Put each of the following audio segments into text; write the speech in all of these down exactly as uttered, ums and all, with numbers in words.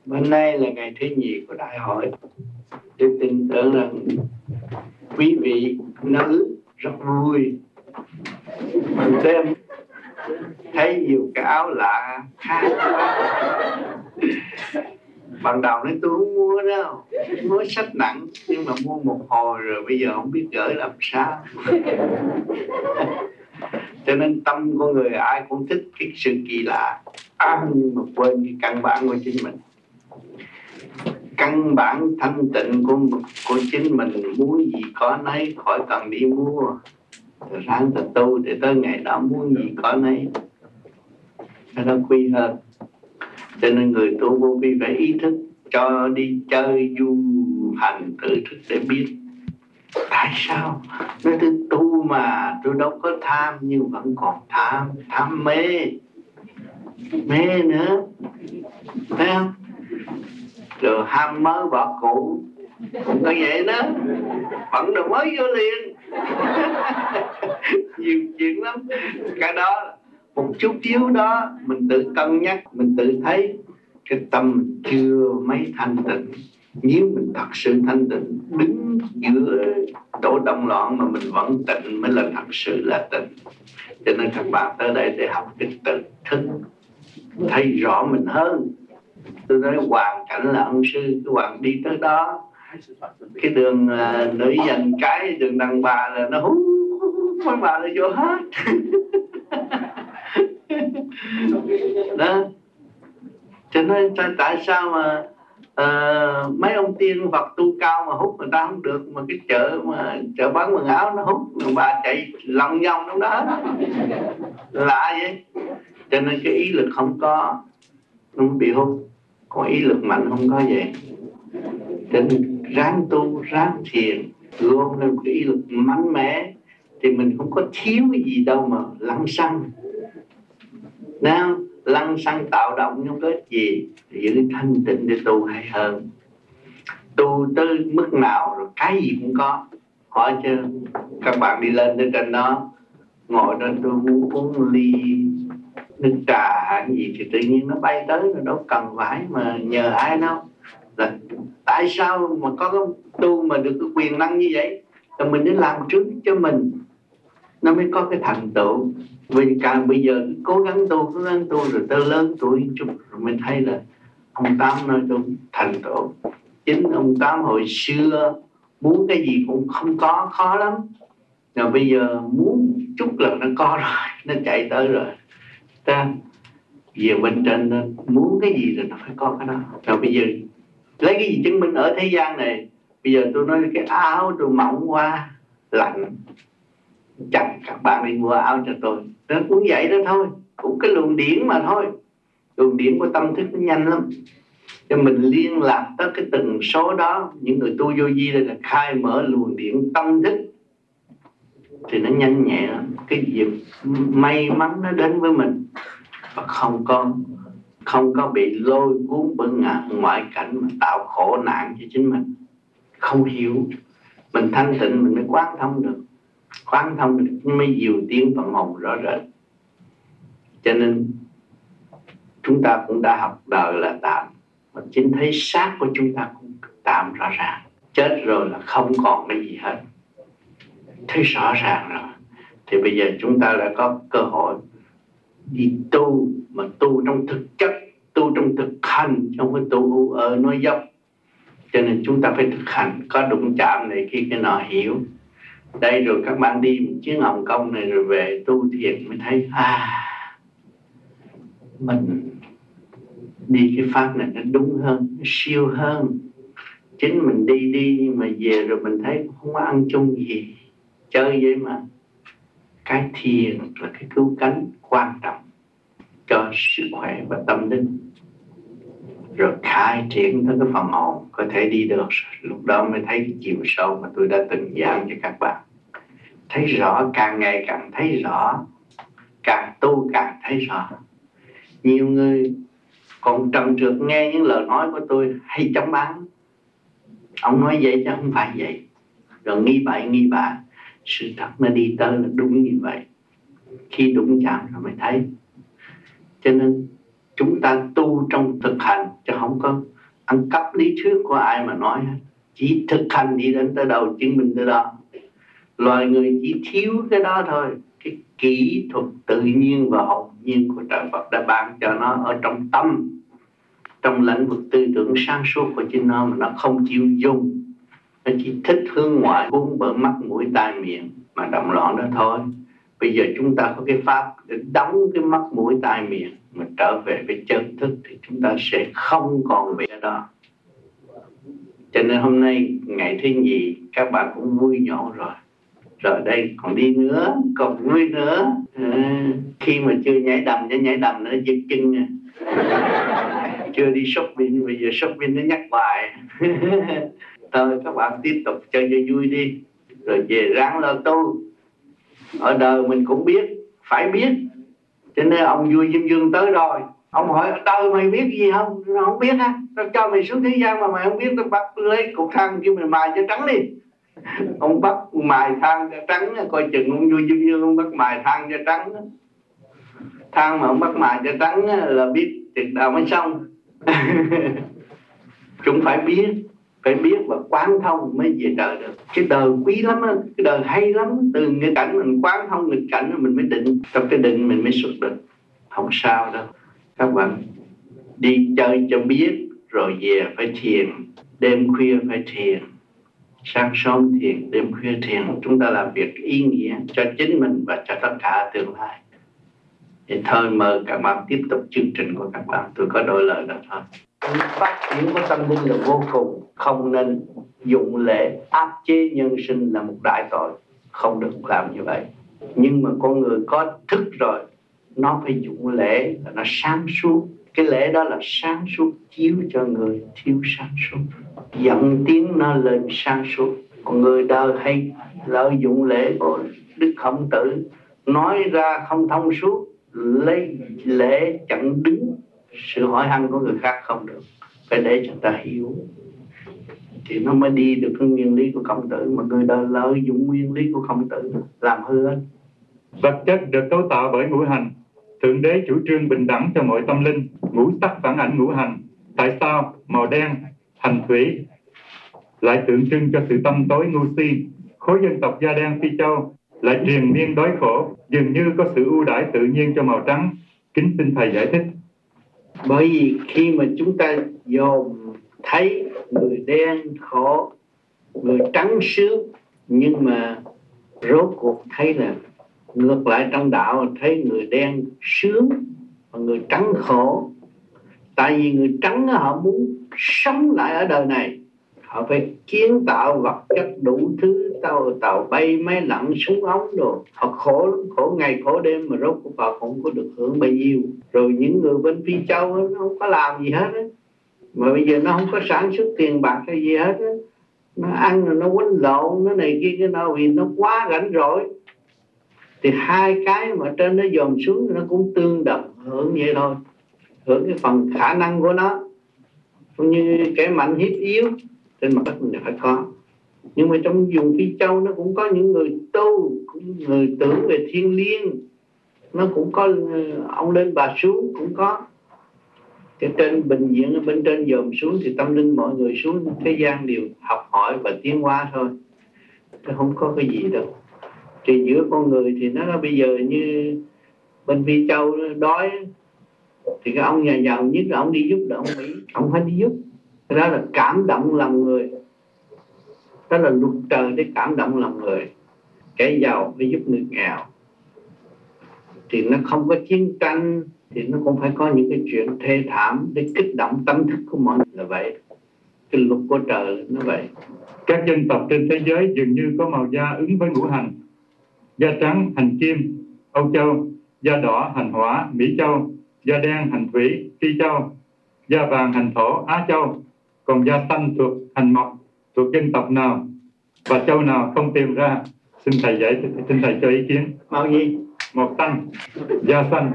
Hôm nay là ngày thứ nhì của đại hội. Tôi tin tưởng rằng quý vị nữ rất vui. Mình đêm thấy nhiều cái áo lạ khác. Ban đầu nói tôi không mua đâu, mua sách nặng, nhưng mà mua một hồi rồi bây giờ không biết gửi làm sao. Cho nên tâm con người ai cũng thích cái sự kỳ lạ, à, nhưng mà quên cái căn bản của chính mình. Căn bản thanh tịnh của, của chính mình, muốn gì có nấy, khỏi cần đi mua. Rồi ráng tự tu để tới ngày đó muốn gì có nấy, cái đó quy hơn. Cho nên người tu vô vi phải ý thức, cho đi chơi du hành tự thức để biết tại sao. Nói tôi tu mà tôi đâu có tham, nhưng vẫn còn tham, tham mê, mê nữa, thấy không? Rồi ham mới bỏ cũ, cũng có vậy đó, vẫn đồ mới vô liền. Nhiều chuyện lắm. Cái đó một chút xíu đó mình tự cân nhắc, mình tự thấy cái tâm mình chưa mấy thanh tịnh. Nếu mình thật sự thanh tịnh, đứng giữa chỗ động loạn mà mình vẫn tịnh mới là thật sự là tịnh. Cho nên các bạn tới đây để học cái tự thức, thấy rõ mình hơn. Tôi nói hoàn cảnh là ân sư, cái hoàng đi tới đó, cái đường uh, nữ dành cái đường đàn bà là nó hú, mấy bà là vô hết. Đó. Cho nên tại sao mà uh, mấy ông tiên Phật tu cao mà hút người ta không được, mà cái chợ mà chợ bán quần áo nó hút, người bà chạy lòng vòng trong đó, lạ vậy. Cho nên cái ý lực không có, nó bị hút. Có ý lực mạnh không có vậy. Cho nên ráng tu, ráng thiền, gom lên cái ý lực mạnh mẽ thì mình không có thiếu cái gì đâu mà lăng xăng. Nào, lăng xăng tạo động không có ích gì. Giữ thanh tịnh để tu hay hơn. Tu tới mức nào rồi cái gì cũng có. Hỏi chứ các bạn đi lên tới trên đó, ngồi đó tôi muốn uống ly nước trà hay gì thì tự nhiên nó bay tới, rồi đâu cần phải mà nhờ ai đâu. Là tại sao mà có cái tu mà được cái quyền năng như vậy? Thì mình nên làm trước cho mình, nó mới có cái thành tựu. Vì càng bây giờ cố gắng tu, cố gắng tu rồi tới lớn tuổi chút rồi mới thấy là ông Tám nói tôi thành tựu. Chính ông Tám hồi xưa muốn cái gì cũng không có, khó lắm. Rồi bây giờ muốn chút là nó có rồi, nó chạy tới rồi. Ta về bên trên nó muốn cái gì rồi nó phải có cái đó. Rồi bây giờ lấy cái gì chứng minh ở thế gian này? Bây giờ tôi nói cái áo tôi mỏng quá, lạnh, chẳng các bạn đi mua áo cho tôi. Nó cũng vậy đó thôi, cũng cái luồng điển mà thôi. Luồng điển của tâm thức nó nhanh lắm. Cho mình liên lạc tới cái tần số đó. Những người tu vô vi đây là khai mở luồng điển tâm thức thì nó nhanh nhẹ lắm. Cái việc may mắn nó đến với mình và không có không có bị lôi cuốn bởi ngã ngoại cảnh mà tạo khổ nạn cho chính mình. Không hiểu, mình thanh tịnh mình mới quán thông được, quán thông được mới dìu tiến phần hồn rõ rệt. Cho nên chúng ta cũng đã học đời là tạm, mà chính thấy xác của chúng ta cũng tạm rõ ràng. Chết rồi là không còn cái gì hết, thấy rõ ràng rồi. Thì bây giờ chúng ta đã có cơ hội đi tu, mà tu trong thực chất, tu trong thực hành, không phải tu ở nói dốc. Cho nên chúng ta phải thực hành, có đụng chạm này khi cái nọ hiểu. Đây rồi các bạn đi một chuyến Hồng Kông này rồi về tu thiền mới thấy à, mình đi cái pháp này nó đúng hơn, nó siêu hơn. Chính mình đi đi nhưng mà về rồi mình thấy không có ăn chung gì, chơi vậy mà. Cái thiền là cái cứu cánh quan trọng cho sức khỏe và tâm linh. Rồi khai triển tới cái phần hồn có thể đi được. Lúc đó mới thấy cái chiều sâu mà tôi đã từng giảng cho các bạn. Thấy rõ, càng ngày càng thấy rõ, càng tu càng thấy rõ. Nhiều người còn trầm trượt nghe những lời nói của tôi hay chống bán. Ông nói vậy chứ không phải vậy. Rồi nghi bậy nghi bạ. Sự thật nó đi tới là đúng như vậy. Khi đụng chạm rồi mới thấy. Cho nên chúng ta tu trong thực hành chứ không có ăn cắp lý thuyết của ai mà nói, chỉ thực hành đi đến tới đâu chứng minh tới đó. Loài người chỉ thiếu cái đó thôi, cái kỹ thuật tự nhiên và hồn nhiên của trời Phật đã ban cho nó ở trong tâm, trong lĩnh vực tư tưởng sáng suốt của chính nó, mà nó không chịu dùng. Nó chỉ thích hướng ngoại, cuốn bởi mắt mũi tai miệng mà động loạn đó thôi. Bây giờ chúng ta có cái pháp để đóng cái mắt mũi tai miệng, mà trở về với chân thức thì chúng ta sẽ không còn về đó. Cho nên hôm nay ngày thứ nhì các bạn cũng vui nhộn rồi. Rồi đây còn đi nữa, còn vui nữa. À, khi mà chưa nhảy đầm, nhảy nhảy đầm nữa giật chân nè. Chưa đi shopping, bây giờ shopping nó nhắc bài. Thôi các bạn tiếp tục chơi cho vui đi, rồi về ráng lo tu. Ở đời mình cũng biết, phải biết. Cho nên ông vui Diêm Dương tới rồi, ông hỏi ở đời mày biết gì không? Nó không biết á. Tao cho mày xuống thế gian mà mày không biết, tao bắt lấy cục than kêu mày mài cho trắng đi. Ông bắt mài than cho trắng, coi chừng ông vui Diêm Dương ông bắt mài than cho trắng. Than mà ông bắt mài cho trắng là biết việc đạo mới xong. Chúng phải biết, phải biết và quán thông mới về đời được. Cái đời quý lắm á, cái đời hay lắm. Từ nghịch cảnh mình quán thông nghịch cảnh mình mới định, trong cái định mình mới xuất được. Không sao đâu. Các bạn đi chơi cho biết, rồi về phải thiền, đêm khuya phải thiền, sáng sớm thiền, đêm khuya thiền. Chúng ta làm việc ý nghĩa cho chính mình và cho tất cả tương lai. Thì thôi mời các bạn tiếp tục chương trình của các bạn. Tôi có đôi lời đó thôi. Phát triển của tâm linh là vô cùng, không nên dụng lễ áp chế nhân sinh là một đại tội, không được làm như vậy. Nhưng mà con người có thức rồi, nó phải dụng lễ là nó sáng suốt. Cái lễ đó là sáng suốt, chiếu cho người thiếu sáng suốt, dẫn tiếng nó lên sáng suốt. Còn người đời hay lợi dụng lễ của Đức Khổng Tử, nói ra không thông suốt, lấy lễ chặn đứng sự hỏi han của người khác không được. Phải để cho ta hiểu thì nó mới đi được cái nguyên lý của Khổng Tử. Mà người đời lợi dụng nguyên lý của Khổng Tử làm hư hết. Vật chất được cấu tạo bởi ngũ hành. Thượng Đế chủ trương bình đẳng cho mọi tâm linh. Ngũ sắc phản ảnh ngũ hành. Tại sao màu đen, hành thủy lại tượng trưng cho sự tâm tối ngu si? Khối dân tộc da đen Phi Châu lại triền miên đói khổ, dường như có sự ưu đãi tự nhiên cho màu trắng. Kính xin thầy giải thích. Bởi vì khi mà chúng ta dòm thấy người đen khổ, người trắng sướng, nhưng mà rốt cuộc thấy là ngược lại trong đạo, thấy người đen sướng và người trắng khổ. Tại vì người trắng họ muốn sống lại ở đời này, họ phải kiến tạo vật chất đủ thứ, tàu tàu bay máy lặn súng ống đồ. Họ khổ lắm, khổ ngày khổ đêm mà rốt cuộc họ không có được hưởng bao nhiêu. Rồi những người bên Phi Châu nó không có làm gì hết á, mà bây giờ nó không có sản xuất tiền bạc hay gì hết á. Nó ăn rồi nó quánh lộn, nó này kia cái nào vì nó quá rảnh rỗi. Thì hai cái mà trên nó dồn xuống nó cũng tương đồng, hưởng vậy thôi, hưởng cái phần khả năng của nó. Cũng như kẻ mạnh hiếp yếu trên mặt đất mình phải có. Nhưng mà trong vùng Phi Châu nó cũng có những người tu, cũng người tưởng về thiên liêng, nó cũng có ông lên bà xuống, cũng có. Cái trên bình diện ở bên trên dòm xuống thì tâm linh mọi người xuống thế gian đều học hỏi và tiến hóa thôi, chứ không có cái gì đâu. Thì giữa con người thì nó bây giờ như bên Phi Châu đói thì cái ông nhà giàu nhất là ông đi giúp là ông Mỹ, ông phải đi giúp. Cái đó là cảm động lòng người, đó là luật trời để cảm động lòng người. Kẻ giàu phải giúp người nghèo, thì nó không có chiến tranh, thì nó cũng phải có những cái chuyện thê thảm để kích động tâm thức của mọi người, là vậy. Cái luật của trời nó vậy. Các dân tộc trên thế giới dường như có màu da ứng với ngũ hành. Da trắng hành kim, Âu Châu. Da đỏ hành hỏa, Mỹ Châu. Da đen hành thủy, Phi Châu. Da vàng hành thổ, Á Châu. Còn da xanh thuộc hành mộc, thuộc dân tộc nào và châu nào không tìm ra? Xin thầy giải thích, xin thầy cho ý kiến. Màu gì? Màu xanh, da xanh.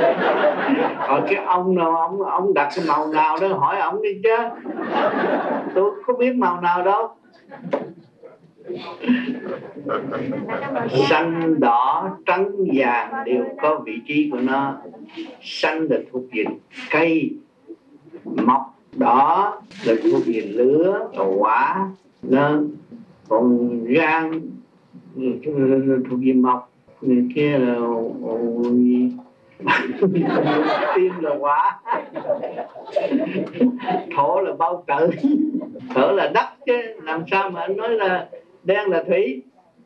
Ở cái ông nào ông ông đặt cái màu nào đó hỏi ông đi chứ. Tôi có biết màu nào đâu. Xanh, đỏ, trắng, vàng đều có vị trí của nó. Xanh là thuộc về cây, mộc Đó là thuộc về lửa và hỏa đó. Còn gan thuộc về mộc, người kia là tim là hỏa, thổ là bao tử, thổ là đất chứ làm sao mà anh nói là đen là thủy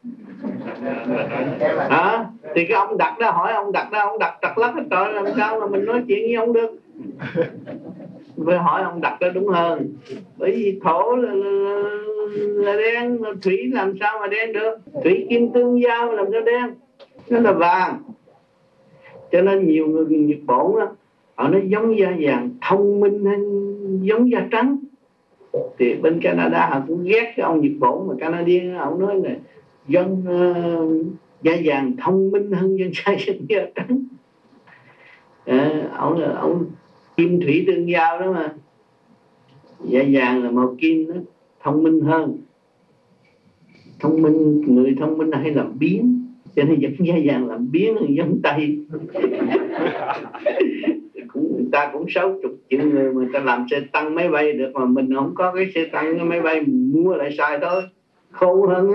hả? Thì cái ông đặt đó, hỏi ông đặt đó, ông đặt trật lắc hết trời, làm sao mà mình nói chuyện với ông được? Phải hỏi ông đặt đó đúng hơn, bởi vì thổ là, là, là đen, thủy làm sao mà đen được? Thủy kim tương giao làm sao đen? Nó là vàng. Cho nên nhiều người Nhật Bản á, họ nói giống da vàng thông minh hơn giống da trắng. Thì bên Canada họ cũng ghét cái ông Nhật Bản mà Canadian, ông nói là dân uh, da vàng thông minh hơn dân da trắng. À, ông là ông kim thủy tương giao đó mà, da vàng là màu kim đó, thông minh hơn. Thông minh, người thông minh hay làm biến, cho nên dẫn da vàng làm biến hơn giống Tây. Cũng, người ta cũng sáu chục triệu người mà người ta làm xe tăng máy bay được, mà mình không có cái xe tăng cái máy bay mình mua lại xài thôi, khô hơn á.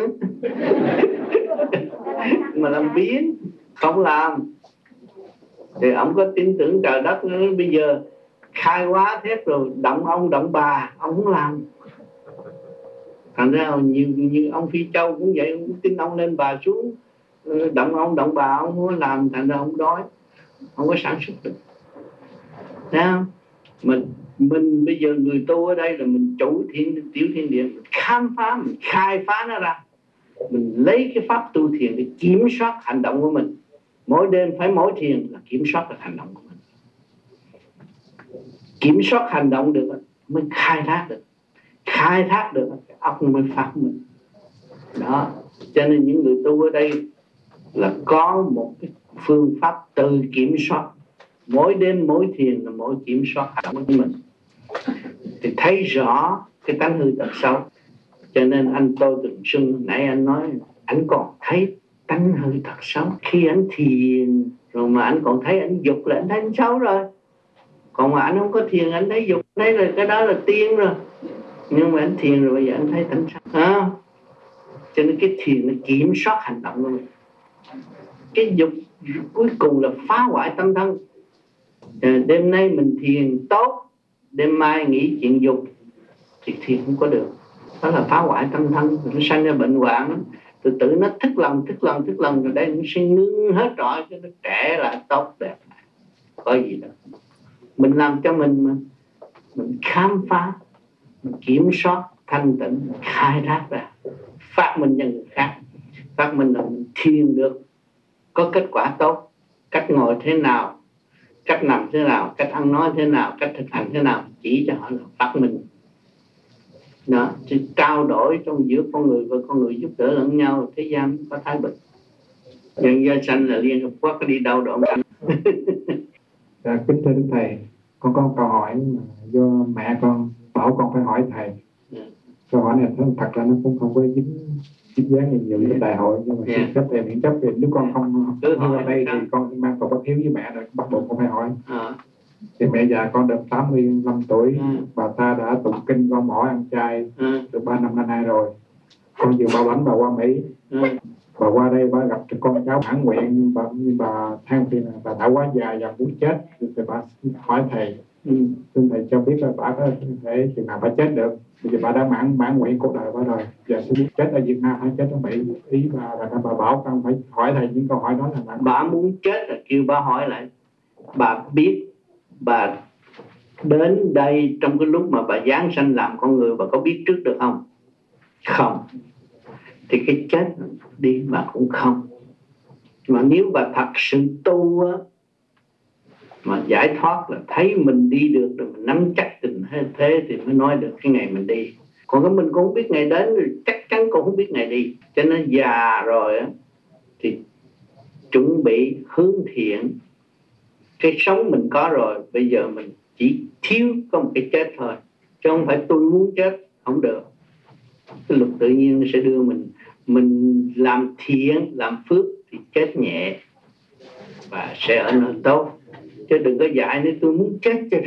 Mà làm biến không làm thì ông có tin tưởng trời đất nữa. Bây giờ khai hóa thép rồi động ông động bà ông không làm. Thành ra nhiều như ông Phi Châu cũng vậy, ông cũng tin ông lên bà xuống, động ông động bà ông muốn làm, thành ra ông đói, không có sản xuất được. Thấy không? Mình mình bây giờ người tu ở đây là mình chủ thiên tiểu thiên địa, mình khám phá, mình khai phá nó ra, mình lấy cái pháp tu thiền để kiểm soát hành động của mình. Mỗi đêm phải mỗi thiền là kiểm soát được hành động của mình. Kiểm soát hành động được mới khai thác được, khai thác được cái óc mới phát minh. Đó, cho nên những người tu ở đây là có một cái phương pháp tự kiểm soát. Mỗi đêm mỗi thiền là mỗi kiểm soát hành động của mình, thì thấy rõ cái tánh hư tật xấu. Cho nên anh tôi từng xưng, nãy anh nói anh còn thấy tánh hư tật xấu khi anh thiền rồi, mà anh còn thấy anh dục là anh thấy anh xấu rồi. Còn mà anh không có thiền anh thấy dục, thấy là cái đó là tiên rồi. Nhưng mà anh thiền rồi bây giờ anh thấy tánh xấu à. Cho nên cái thiền nó kiểm soát hành động của mình. Cái dục cuối cùng là phá hoại tâm thân. À, đêm nay mình thiền tốt, đêm mai nghĩ chuyện dục thì thiền không có được. Đó là phá hoại tâm thân, nó sanh ra bệnh hoạn. Từ từ nó thức lần, thức lần, thức lần rồi đây nó sẽ ngưng hết rồi, cho nó trẻ lại tốt đẹp. Có gì đâu. Mình làm cho mình mà mình khám phá, mình kiểm soát thanh tịnh, mình khai thác ra, phát minh cho người khác. Phát minh là mình thiền được, có kết quả tốt. Cách ngồi thế nào, cách nằm thế nào, cách ăn nói thế nào, cách thực hành thế nào, chỉ cho họ là phát minh. Đó, sự trao đổi trong giữa con người và con người giúp đỡ lẫn nhau, thế gian có thái bình. Nhân gia sanh là Liên Hợp Quốc có đi đâu độ mạnh. Dạ, kính thưa Đức Thầy, con có một câu hỏi mà do mẹ con bảo con phải hỏi Thầy. Yeah. Câu hỏi này thật ra nó cũng không có dính dính dáng gì nhiều với đại hội, nhưng mà yeah. xin chấp Thầy miễn chấp thì nếu con không cứ hỏi ở đây thì con mang tội bất hiếu với mẹ rồi, bắt buộc con phải hỏi. À. Thì mẹ già con được tám mươi lăm tuổi, yeah. bà ta đã tụng kinh con mỏi ăn chay yeah. được ba năm nay rồi. Con vừa bảo lãnh bà qua Mỹ. Yeah. Bà qua đây bà gặp cái con cháu mãn nguyện, bà, bà than phiền là bà đã quá già và muốn chết, thì bà hỏi Thầy, ừ. xin Thầy cho biết là bà có thể chừng nào bà chết được. Bây giờ bà đã mãn mãn nguyện cuộc đời bà rồi, giờ sẽ biết chết ở Việt Nam hay chết ở Mỹ. Ý bà là bà bảo con phải hỏi Thầy những câu hỏi đó là bà, bà muốn chết là kêu bà hỏi lại. Bà biết bà đến đây trong cái lúc mà bà giáng sanh làm con người, bà có biết trước được không? Không. Thì cái chết đi bà cũng không. Mà nếu bà thật sự tu á, mà giải thoát là thấy mình đi được rồi, mình nắm chắc tình thế thì mới nói được cái ngày mình đi. Còn cái mình cũng không biết ngày đến, chắc chắn cũng không biết ngày đi. Cho nên già rồi á thì chuẩn bị hướng thiện. Cái sống mình có rồi, bây giờ mình chỉ thiếu có một cái chết thôi, chứ không phải tôi muốn chết, không được. Cái luật tự nhiên sẽ đưa mình, mình làm thiện, làm phước thì chết nhẹ và sẽ ở nơi tốt. Chứ đừng có dạy nếu tôi muốn chết chết rồi.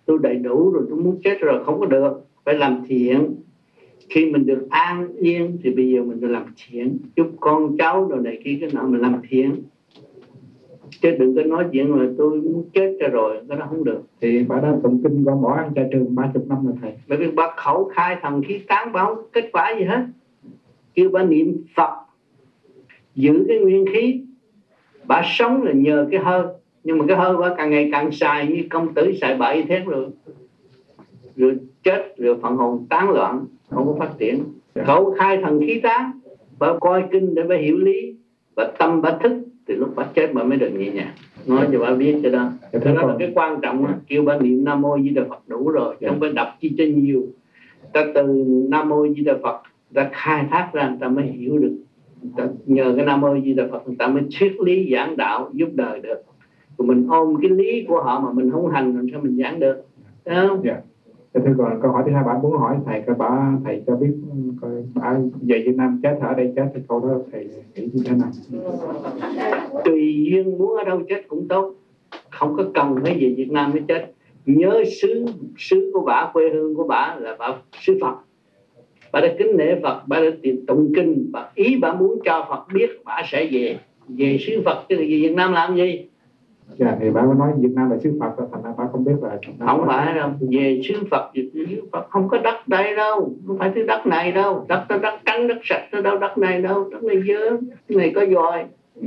tôi đầy đủ rồi, tôi muốn chết rồi, không có được. Phải làm thiện. Khi mình được an yên thì bây giờ mình phải làm thiện, giúp con cháu rồi này kia cái nọ, mình làm thiện. Chứ đừng có nói chuyện mà tôi muốn chết cho rồi, cái đó không được. Thì bà đã tụng kinh gõ mỏ ăn chay trường ba mươi năm rồi thầy. Bởi vì bà khẩu khai thần khí tán, bà không có kết quả gì hết. Kêu bà niệm Phật, giữ cái nguyên khí. Bà sống là nhờ cái hơi. Nhưng mà cái hơi bà càng ngày càng xài, như công tử xài bậy thế rồi. Rồi chết, rồi phần hồn tán loạn, không có phát triển. Khẩu khai thần khí tán, bà coi kinh để bà hiểu lý, bà tâm bà thức, thì lúc bà chết bà mới được nhẹ nhàng. Nói cho bà biết cái đó. Cái đó là cái quan trọng đó. Kêu bà niệm Nam Mô Di Đà Phật đủ rồi, không phải đọc chi cho nhiều. Ta từ Nam Mô Di Đà Phật ta khai thác ra, người ta mới hiểu được. Ta nhờ cái Nam Mô Di Đà Phật người ta mới thuyết lý giảng đạo giúp đời được. Còn mình ôm cái lý của họ mà mình không hành làm sao mình giảng được, thấy không? Yeah. Thưa còn câu hỏi thứ hai, bạn muốn hỏi thầy coi bà thầy cho biết coi bà về Việt Nam chết ở đây chết thì câu đó thầy nghĩ như thế nào? Tùy duyên muốn ở đâu chết cũng tốt, không có cần phải về Việt Nam mới chết. Nhớ xứ xứ của bà, quê hương của bà là bà xứ Phật. Bà đã kính nể Phật, bà đã tìm tụng kinh, bà ý bà muốn cho Phật biết bà sẽ về về xứ Phật, chứ về Việt Nam làm gì? Dạ thì bà có nói Việt Nam là xứ Phật, thành ra bà không biết là không phải đâu, về xứ Phật, xứ Phật không có đất đây đâu, không phải thứ đất này đâu, đất đó đất trắng đất sạch đó đâu, đất này đâu, đất này dơ, cái này có dòi.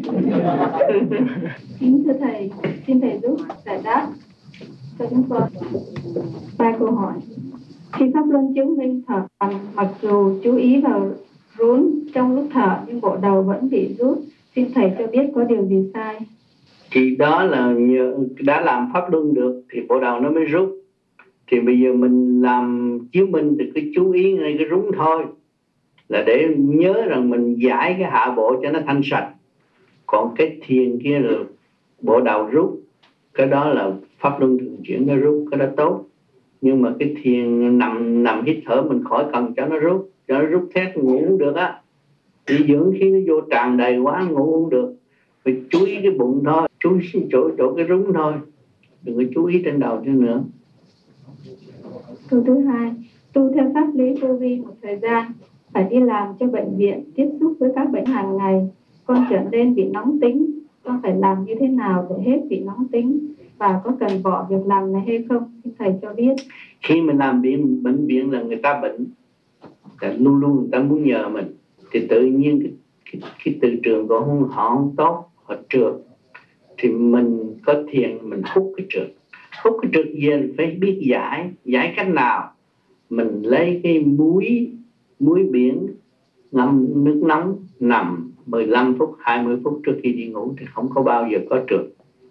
Kính thưa thầy, xin thầy giúp giải đáp cho chúng con ba câu hỏi. Khi pháp luân chứng minh thở, mặc dù chú ý vào rốn trong lúc thở nhưng bộ đầu vẫn bị rút, xin thầy cho biết có điều gì sai? Thì đó là nhờ, đã làm pháp luân được thì bộ đầu nó mới rút. Thì bây giờ mình làm chiếu minh thì cứ chú ý ngay cái rúng thôi, là để nhớ rằng mình giải cái hạ bộ cho nó thanh sạch. Còn cái thiền kia là bộ đầu rút, cái đó là pháp luân thường chuyển nó rút, cái đó tốt. Nhưng mà cái thiền nằm nằm hít thở mình khỏi cần cho nó rút, cho nó rút thét ngủ cũng được á. Thì dưỡng khí nó vô tràn đầy quá ngủ cũng được. Phải chú ý cái bụng thôi, chú ý chỗ chỗ cái rúng thôi, đừng có chú ý trên đầu cho nữa. Câu thứ hai, tu theo pháp lý vô vi một thời gian, phải đi làm cho bệnh viện, tiếp xúc với các bệnh hàng ngày, con trở nên bị nóng tính, con phải làm như thế nào để hết bị nóng tính, và có cần bỏ việc làm này hay không, xin thầy cho biết. Khi mình làm bệnh bệnh viện là người ta bệnh, luôn luôn người ta muốn nhờ mình, thì tự nhiên cái, cái, cái từ trường của họ, họ không tốt, họ trượt, thì mình có thiền mình hút cái trượt, hút cái trượt về phải biết giải, giải cách nào. Mình lấy cái muối muối biển ngâm nước nóng nằm mười lăm phút, hai mươi phút trước khi đi ngủ thì không có bao giờ có trượt,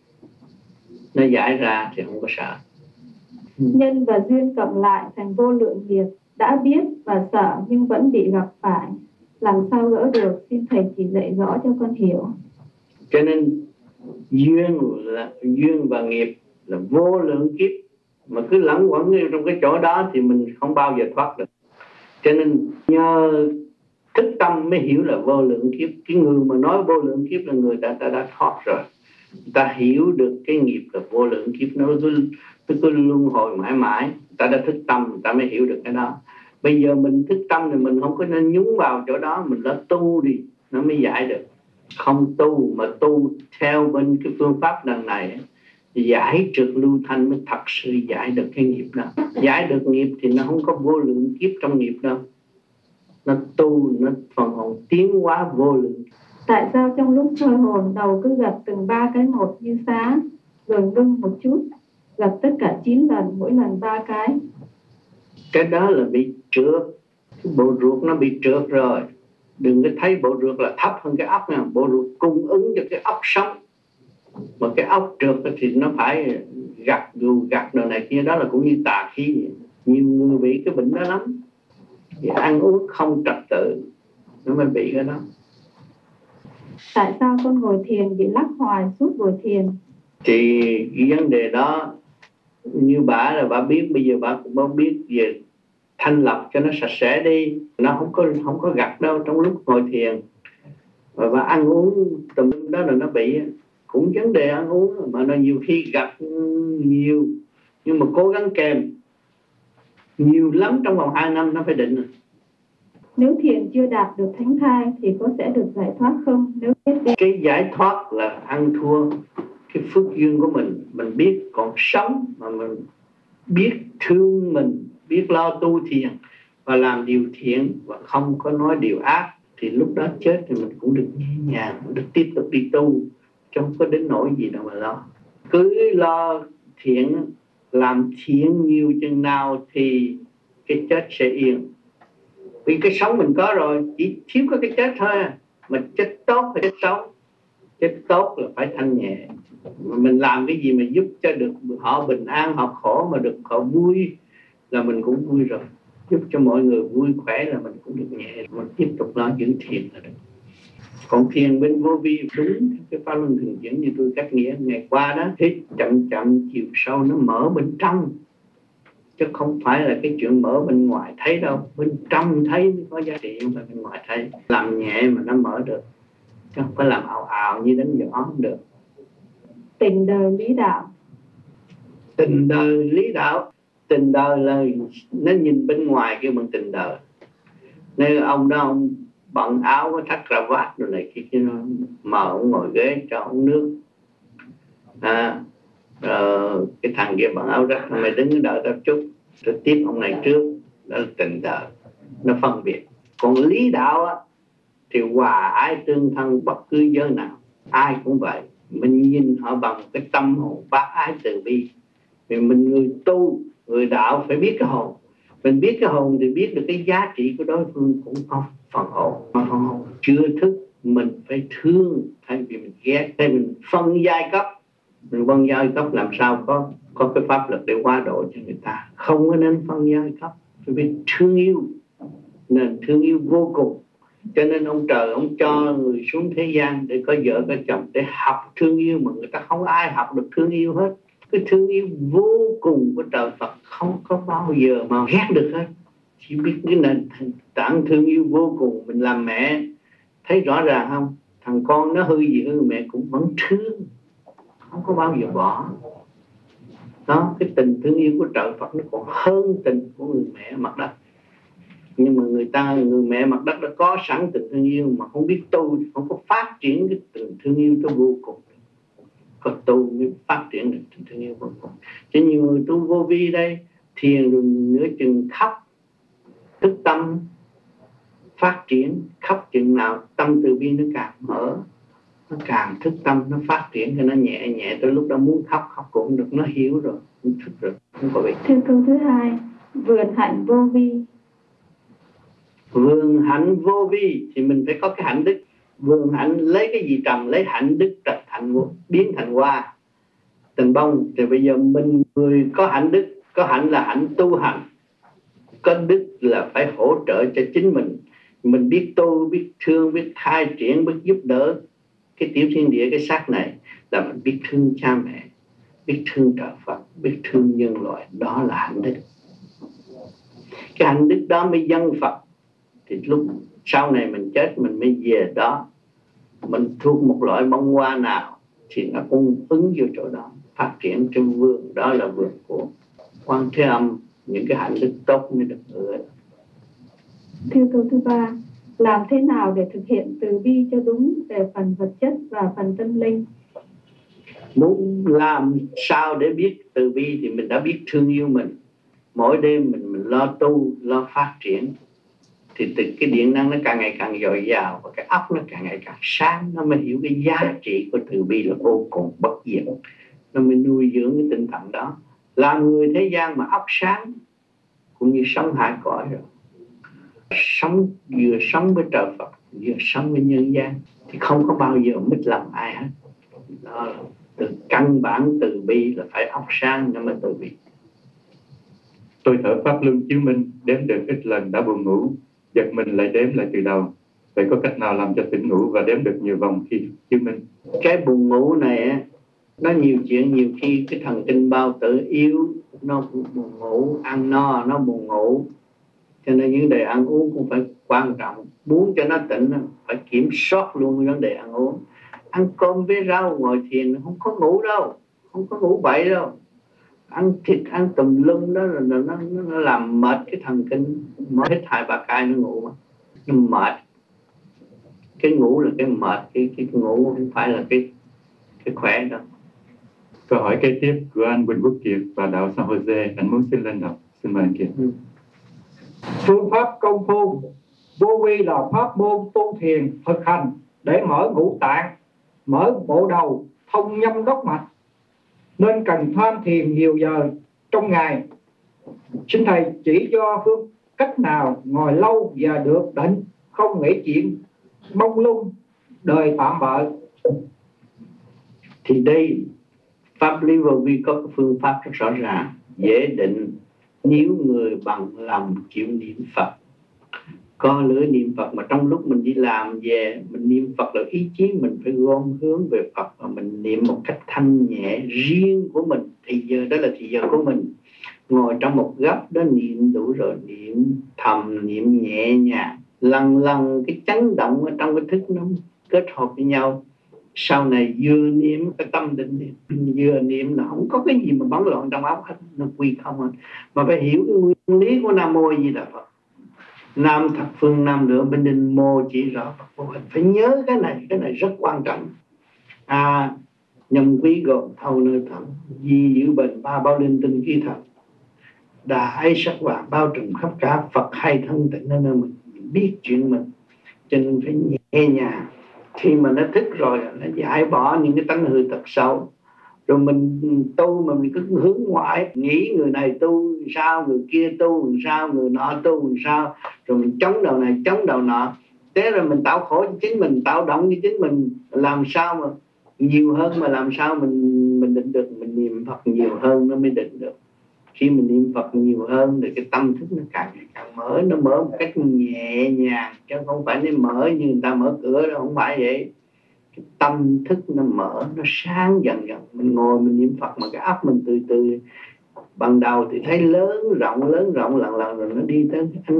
nó giải ra thì không có sợ. Nhân và duyên cộng lại thành vô lượng nghiệp, đã biết và sợ nhưng vẫn bị gặp phải, làm sao gỡ được, xin thầy chỉ dạy rõ cho con hiểu. Cho nên duyên là duyên và nghiệp là vô lượng kiếp, mà cứ lẫn quẩn trong cái chỗ đó thì mình không bao giờ thoát được. Cho nên nhờ thức tâm mới hiểu là vô lượng kiếp. Cái người mà nói vô lượng kiếp là người ta, ta đã thoát rồi, ta hiểu được cái nghiệp là vô lượng kiếp, nó cứ, nó cứ luân hồi mãi mãi. Ta đã thức tâm, ta mới hiểu được cái đó. Bây giờ mình thức tâm thì mình không có nên nhúng vào chỗ đó, mình đã tu đi, nó mới giải được. Không tu mà tu theo bên cái phương pháp lần này, giải trượt lưu thanh mới thật sự giải được cái nghiệp đó. Giải được nghiệp thì nó không có vô lượng kiếp trong nghiệp đâu, nó tu, nó phần hồn tiến hóa vô lượng. Tại sao trong lúc soi hồn đầu cứ gặp từng ba cái một như xá, rồi ngưng một chút, gặp tất cả chín lần, mỗi lần ba cái? Cái đó là bị trượt, cái bộ ruột nó bị trượt rồi. Đừng có thấy bộ ruột là thấp hơn cái óc nha. Bộ ruột cung ứng cho cái óc sống, mà cái óc trượt thì nó phải gặt gù gặt đồ này kia, đó là cũng như tà khí vậy. Nhiều người bị cái bệnh đó lắm, thì ăn uống không trật tự nó mới bị cái đó. Tại sao con ngồi thiền bị lắc hoài suốt buổi thiền? Thì cái vấn đề đó như bà là bà biết, bây giờ bà cũng không biết về thanh lọc cho nó sạch sẽ đi, nó không có không có gặt đâu trong lúc ngồi thiền. Và bà ăn uống tùm đó là nó bị, cũng vấn đề ăn uống mà nó nhiều khi gặt nhiều Nhưng mà cố gắng kèm nhiều lắm, trong vòng hai năm nó phải định rồi. Nếu thiền chưa đạt được thánh thai thì có sẽ được giải thoát không? Nếu biết đi. Cái giải thoát là ăn thua cái phước duyên của mình. Mình biết còn sống mà mình biết thương mình, biết lo tu thiền và làm điều thiện và không có nói điều ác, thì lúc đó chết thì mình cũng được nhẹ nhàng, được tiếp tục đi tu, chứ không có đến nỗi gì đâu mà lo. Cứ lo thiện, làm thiện nhiều chừng nào thì cái chết sẽ yên. Vì cái sống mình có rồi, chỉ thiếu có cái chết thôi. Mà chết tốt hay chết xấu? Chết tốt là phải thanh nhẹ. Mà mình làm cái gì mà giúp cho được họ bình an, họ khổ mà được họ vui là mình cũng vui rồi. Giúp cho mọi người vui khỏe là mình cũng được nhẹ. Mình tiếp tục lo giữ thiền là được. Còn thiền bên vô vi đúng cái pháp luân thường chuyển như tôi cách nghĩa ngày qua đó, hít chậm chậm chiều sâu nó mở bên trong, chứ không phải là cái chuyện mở bên ngoài thấy đâu. Bên trong thấy mới có giá trị, không phải bên ngoài thấy. Làm nhẹ mà nó mở được, chứ không phải làm ào ào như đánh gió không được. Tình đời lý đạo. Tình đời lý đạo. Tình đời là nó nhìn bên ngoài kêu bằng tình đời. Nên ông đó ông bận áo có thắt cà vạt rồi này kia, nó mời ông ngồi ghế cho ông nước. À, rồi cái thằng kia bận áo rách, mày đứng đợi tao chút rồi tiếp ông này trước. Đó là tình đời, nó phân biệt. Còn lý đạo á thì hòa ái tương thân bất cứ giới nào, ai cũng vậy. Mình nhìn họ bằng cái tâm hồn bác ái từ bi. Vì mình người tu, người đạo phải biết cái hồn. Mình biết cái hồn thì biết được cái giá trị của đối phương cũng có phần hồn. Mà phần hồn chưa thức, mình phải thương thay vì mình ghét. Thay vì mình phân giai cấp, mình phân giai cấp làm sao có có cái pháp lực để qua độ cho người ta. Không có nên phân giai cấp, phải biết thương yêu. Nên thương yêu vô cùng. Cho nên ông trời ông cho người xuống thế gian để có vợ có chồng, để học thương yêu, mà người ta không ai học được thương yêu hết. Cái thương yêu vô cùng của trời Phật không có bao giờ mà ghét được hết. Chỉ biết cái nền tảng thương yêu vô cùng. Mình làm mẹ thấy rõ ràng không? Thằng con nó hư gì hư, mẹ cũng vẫn thương, không có bao giờ bỏ. Đó, cái tình thương yêu của trời Phật nó còn hơn tình của người mẹ mặt đất. Nhưng mà người ta, người mẹ mặt đất đã có sẵn tình thương yêu mà không biết tu, không có phát triển cái tình thương yêu đó vô cùng. Có tu mới phát triển được tình thương yêu vô cùng. Chứ nhiều người tu vô vi đây, thiền rồi nửa chừng khóc, thức tâm phát triển, khóc chừng nào tâm từ bi nó càng mở, nó càng thức tâm, nó phát triển cho nó nhẹ nhẹ, tới lúc đó muốn khóc khóc cũng được, nó hiểu rồi, nó thức rồi, không có bị. Thưa câu thứ hai, vườn hạnh vô vi. Vườn hạnh vô vi thì mình phải có cái hạnh đức. Vườn hạnh lấy cái gì trồng? Lấy hạnh đức trật thành, biến thành hoa thành bông. Thì bây giờ mình người có hạnh đức, có hạnh là hạnh tu hành, có đức là phải hỗ trợ cho chính mình. Mình biết tu, biết thương, biết khai triển, biết giúp đỡ cái tiểu thiên địa, cái xác này, là mình biết thương cha mẹ, biết thương trời Phật, biết thương nhân loại. Đó là hạnh đức. Cái hạnh đức đó mới dân Phật. Thì lúc sau này mình chết mình mới về đó. Mình thuộc một loại bông hoa nào thì nó cũng ứng vô chỗ đó, phát triển trên vườn. Đó là vườn của Quan Thế Âm. Những cái hạnh đức tốt mới được hưởng. Thưa câu thứ ba, làm thế nào để thực hiện từ bi cho đúng về phần vật chất và phần tâm linh? Muốn làm sao để biết từ bi thì mình đã biết thương yêu mình. Mỗi đêm mình mình lo tu, lo phát triển, thì từ cái điện năng nó càng ngày càng dồi dào và cái óc nó càng ngày càng sáng. Nó mới hiểu cái giá trị của từ bi là vô cùng bất diệt. Nó mới nuôi dưỡng cái tinh thần đó. Làm người thế gian mà óc sáng cũng như sống hai cõi rồi. Sống vừa sống với trời Phật, vừa sống với nhân gian, thì không có bao giờ mít lòng ai hết. Đó là từ căn bản từ bi là phải óc sáng nó mới từ bi. Tôi thở pháp luân chiếu minh, đếm được ít lần đã buồn ngủ, giật mình lại đếm lại từ đầu. Vậy có cách nào làm cho tỉnh ngủ và đếm được nhiều vòng khi chiếu minh? Cái buồn ngủ này nó nhiều chuyện. Nhiều khi cái thần kinh bao tử yếu, nó buồn ngủ, ăn no nó buồn ngủ. Cho nên vấn đề ăn uống cũng phải quan trọng. Muốn cho nó tỉnh phải kiểm soát luôn vấn đề ăn uống. Ăn cơm với rau ngồi thiền không có ngủ đâu, không có ngủ bậy đâu. ăn thịt ăn tùm lum đó là nó, nó, nó làm mệt cái thần kinh, mới hết hai ba cái nó ngủ mà nó mệt. Cái ngủ là cái mệt, cái cái ngủ không phải là cái cái khỏe đâu. Câu hỏi kế tiếp của anh Quỳnh Quốc Kiệt và đạo San Jose, anh muốn xin lên đọc. Xin mời anh Kiệt. Ừ. Phương pháp công phu vô vi là pháp môn tu thiền thực hành để mở ngũ tạng, mở bộ đầu, thông nhâm đốc mạch, nên cần tham thiền nhiều giờ trong ngày. Xin thầy chỉ cho phương cách nào ngồi lâu và được định, không nghĩ chuyện mông lung đời tạm bợ. Thì đây pháp lý vô vi có phương pháp rất rõ ràng, dễ định. Nếu người bằng lòng chịu niệm Phật, có lưỡi niệm Phật, mà trong lúc mình đi làm về mình niệm Phật là ý chí mình phải gom hướng về Phật, và mình niệm một cách thanh nhẹ riêng của mình. Thì giờ đó là thì giờ của mình, ngồi trong một góc đó niệm đủ rồi, niệm thầm, niệm nhẹ nhàng, lần lần cái chấn động ở trong cái thức nó kết hợp với nhau. Sau này vừa niệm cái tâm định niệm, vừa niệm là không có cái gì mà bấn loạn trong óc hết, nó quy không hết. Mà phải hiểu cái nguyên lý của Nam Mô Di Đà Phật. Nam thập phương nam lượng bên đình mô chỉ rõ Phật vô hình. Phải nhớ cái này, cái này rất quan trọng. À, nhầm quý gồm thâu nơi thận, di giữ bền ba bao linh tinh khí thật, đại sắc vàng bao trùm khắp cả, Phật hay thân tịnh nơi nơi mình, biết chuyện mình, cho nên phải nhẹ nhàng. Khi mà nó thức rồi nó giải bỏ những cái tánh hư tật xấu. Rồi mình tu mà mình cứ hướng ngoại, nghĩ người này tu sao, người kia tu sao, người nọ tu sao, rồi mình chống đầu này chống đầu nọ, thế rồi mình tạo khổ cho chính mình, tạo động cho chính mình. Làm sao mà nhiều hơn, mà làm sao mình mình định được? Mình niệm Phật nhiều hơn nó mới định được. Khi mình niệm Phật nhiều hơn thì cái tâm thức nó càng ngày càng mở, nó mở một cách nhẹ nhàng, chứ không phải nó mở như người ta mở cửa đâu, không phải vậy. Cái tâm thức nó mở, nó sáng dần dần. Mình ngồi mình niệm Phật mà cái óc mình từ từ, ban đầu thì thấy lớn rộng lớn rộng lần lần rồi nó đi tới ánh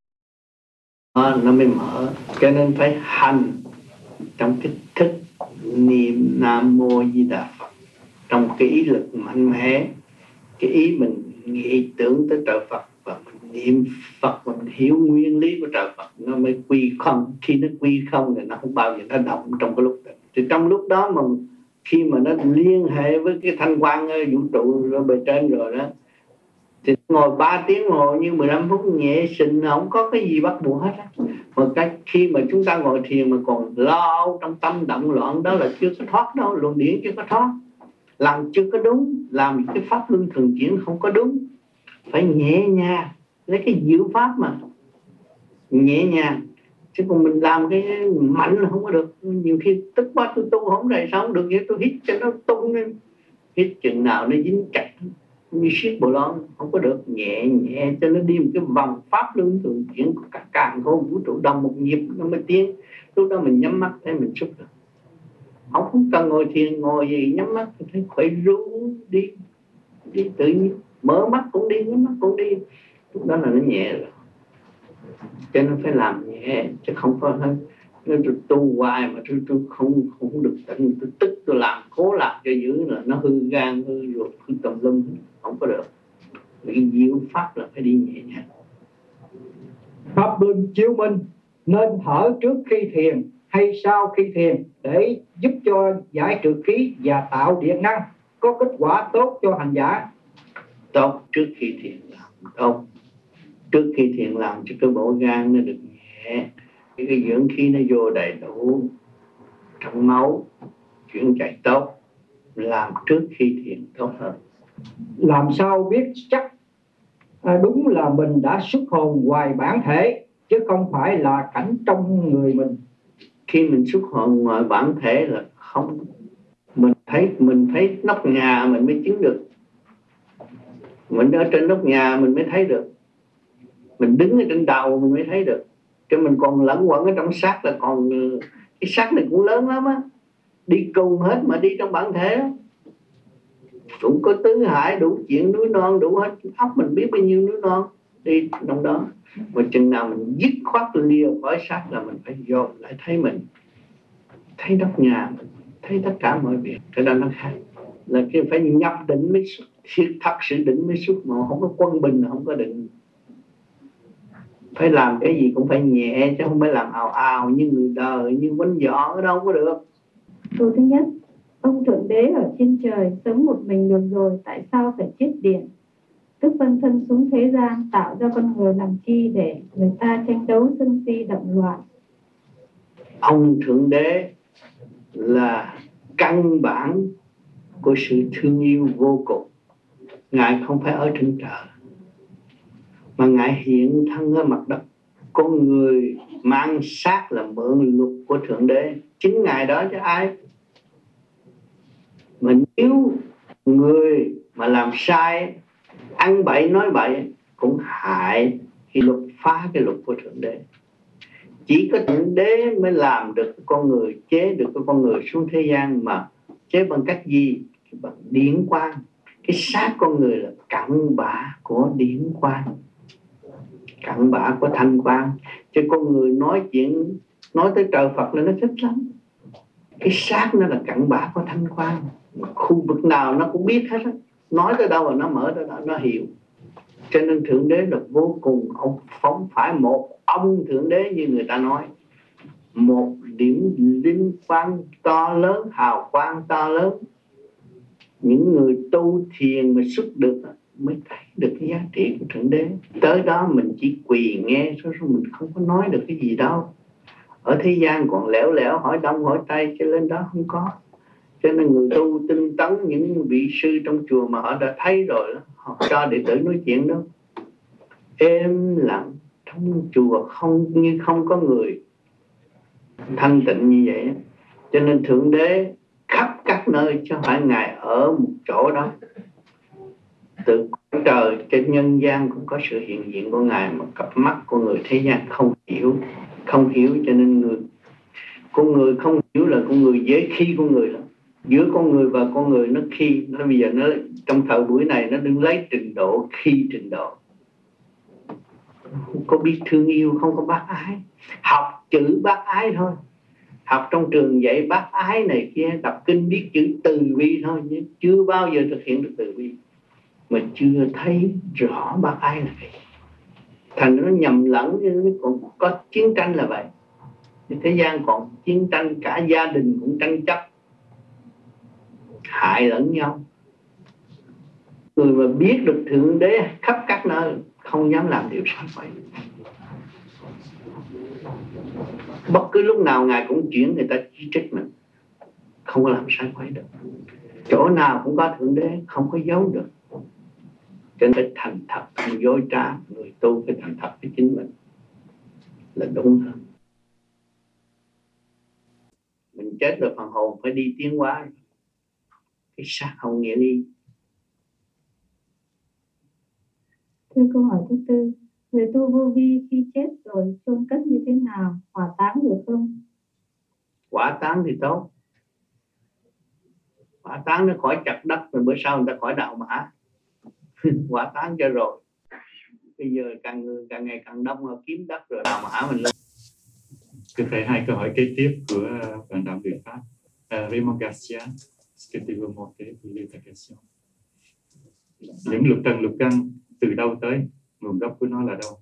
sáng, nó mới mở. Cho nên phải hành trong cái thức niệm Nam Mô Di Đà Phật, trong cái ý lực mạnh mẽ. Cái ý mình nghĩ tưởng tới trời Phật và mình niệm Phật và mình hiểu nguyên lý của trời Phật, nó mới quy không. Khi nó quy không thì nó không bao giờ nó động trong cái lúc đó. Thì trong lúc đó mà khi mà nó liên hệ với cái thanh quan vũ trụ rồi bề trên rồi đó, thì ngồi ba tiếng ngồi như mười lăm phút nhẹ xinh, không có cái gì bắt buộc hết. Mà cái khi mà chúng ta ngồi thiền mà còn lo trong tâm động loạn đó là chưa có thoát đâu, luồng điển chưa có thoát, làm chưa có đúng, làm cái pháp luân thường chuyển không có đúng. Phải nhẹ nhàng, lấy cái diệu pháp mà nhẹ nhàng, chứ còn mình làm cái mạnh là không có được. Nhiều khi tức quá tôi tu không đầy sao không được, vậy tôi hít cho nó tung lên, hít chừng nào nó dính chặt như siết bồ lon, không có được. Nhẹ nhẹ cho nó đi một cái vòng pháp luân thường chuyển của cả càng khôn vũ trụ đồng một nhịp nó mới tiến. Lúc đó mình nhắm mắt thấy mình xúc được, không không cần ngồi thiền, ngồi gì nhắm mắt thấy khỏe ru đi, đi tự nhiên, mở mắt cũng đi, nhắm mắt cũng đi. Lúc đó là nó nhẹ rồi. Cho nên phải làm nhẹ, chứ không có hơi tôi tu hoài mà tôi, tôi không không được tịnh, tôi tức tôi làm cố làm cho dữ là nó hư gan hư ruột hư tùm lum, không có được. Cái diệu pháp là phải đi nhẹ nhàng. Pháp luân chiếu minh nên thở trước khi thiền hay sau khi thiền để giúp cho giải trừ khí và tạo điện năng, có kết quả tốt cho hành giả. Tốt trước khi thiền làm tốt. Trước khi thiền làm cho cái bộ gan nó được nhẹ, cái dưỡng khí nó vô đầy đủ trong máu, chuyển chạy tốt. Làm trước khi thiền tốt hơn. Làm sao biết chắc à, đúng là mình đã xuất hồn ngoài bản thể, chứ không phải là cảnh trong người mình? Khi mình xuất hồn ngoài bản thể là không, mình thấy mình thấy nóc nhà mình mới chứng được. Mình ở trên nóc nhà mình mới thấy được. Mình đứng ở trên đầu mình mới thấy được. Chứ mình còn lẫn quẩn ở trong xác là còn, cái xác này cũng lớn lắm á, đi cùng hết mà đi trong bản thể đó. Cũng có tứ hải đủ chuyện, núi non đủ hết, óc mình biết bao nhiêu núi non đi trong đó. Mà chừng nào mình dứt khoát lìa khỏi xác là mình phải dồn lại thấy mình, thấy nóc nhà mình, thấy tất cả mọi việc. Cái đó nó khác, là cái phải nhập định mới xuất. Thiết thắt sự định mới xuất, mà không có quân bình là không có định. Phải làm cái gì cũng phải nhẹ, chứ không phải làm ào ào như người đời, như bánh giỏ, ở đâu có được. Câu thứ nhất, ông Thượng Đế ở trên trời sống một mình được rồi, tại sao phải chiết điện, tức phân thân xuống thế gian tạo ra con người làm chi để người ta tranh đấu sân si động loạn? Ông Thượng Đế là căn bản của sự thương yêu vô cùng. Ngài không phải ở trên trời, mà Ngài hiện thân ở mặt đất. Con người mang xác là mượn luật của Thượng Đế, chính Ngài đó chứ ai. Mà nếu người mà làm sai, ăn bậy nói bậy, cũng hại cái luật, phá cái luật của Thượng Đế. Chỉ có Thượng Đế mới làm được con người, chế được con người xuống thế gian. Mà chế bằng cách gì? Bằng điển quang. Cái xác con người là cặn bã của điển quang, cặn bã của thanh quang. Chứ con người nói chuyện, nói tới trời Phật là nó thích lắm. Cái xác nó là cặn bã của thanh quang, khu vực nào nó cũng biết hết á. Nói tới đâu là nó mở tới đó, nó hiểu. Cho nên Thượng Đế là vô cùng. Ông không phải một ông Thượng Đế như người ta nói, một điểm linh quang to lớn, hào quang to lớn. Những người tu thiền mà xuất được mới thấy được cái giá trị của Thượng Đế. Tới đó mình chỉ quỳ nghe, rồi mình không có nói được cái gì đâu. Ở thế gian còn lẻo lẻo hỏi đông hỏi tây, cho lên đó không có. Cho nên người tu tinh tấn, những vị sư trong chùa mà họ đã thấy rồi đó, họ cho đệ tử nói chuyện đó êm lặng trong chùa, không như không có người, thanh tịnh như vậy. Cho nên Thượng Đế khắp các nơi, chứ không phải Ngài ở một chỗ đó. Từ trời trên nhân gian cũng có sự hiện diện của Ngài, mà cặp mắt của người thế gian không hiểu. Không hiểu cho nên người con người không hiểu là con người dễ khi con người lắm. Giữa con người và con người nó khi nó bây giờ nó trong thời buổi này nó đừng lấy trình độ khi trình độ. Không có biết thương yêu, không có bác ái. Học chữ bác ái thôi. Học trong trường dạy bác ái này kia, đọc kinh biết chữ từ bi thôi, chứ chưa bao giờ thực hiện được từ bi. Mà chưa thấy rõ bác ái là gì. Thành nó nhầm lẫn, như còn có chiến tranh là vậy. Thế gian còn chiến tranh, cả gia đình cũng tranh chấp, hại lẫn nhau. Người mà biết được Thượng Đế khắp các nơi không dám làm điều sai quấy. Bất cứ lúc nào Ngài cũng chuyển người ta chỉ trích mình, không có làm sai quấy được. Chỗ nào cũng có Thượng Đế, không có giấu được. Cho nên phải thành thật, không dối trá. Người tu phải thành thật với chính mình là đúng hơn. Mình chết rồi phần hồn phải đi tiến hóa, cái xác không nghĩa đi. Thưa câu hỏi thứ tư, người tu vô vi khi chết rồi chôn cất như thế nào, hỏa táng được không? Hỏa táng thì tốt. Hỏa táng nó khỏi chặt đất, rồi bữa sau người ta khỏi đạo mã. Hỏa táng cho rồi. Bây giờ càng người càng ngày càng đông, rồi kiếm đất rồi đạo mã mình lên. Thưa thầy, hai câu hỏi kế tiếp của bạn đạo người Pháp. Uh, Raymond Garcia, est-ce que tu veux monter pour lire ta question? Những lục trần lục căn từ đâu tới, nguồn gốc của nó là đâu?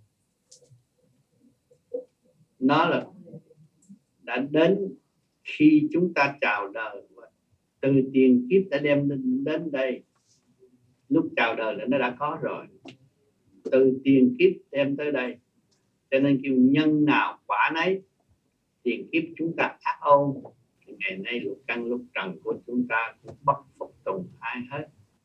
Nó là đã đến khi chúng ta chào đời, từ tiền kiếp đã đem đến, đến đây. Lúc chào đời là nó đã có rồi, từ tiền kiếp đem tới đây. Cho nên kêu nhân nào quả nấy. Tiền kiếp chúng ta ác ôn, ngày nay lục căn lục trần của chúng ta cũng bất phục tùng ai hết.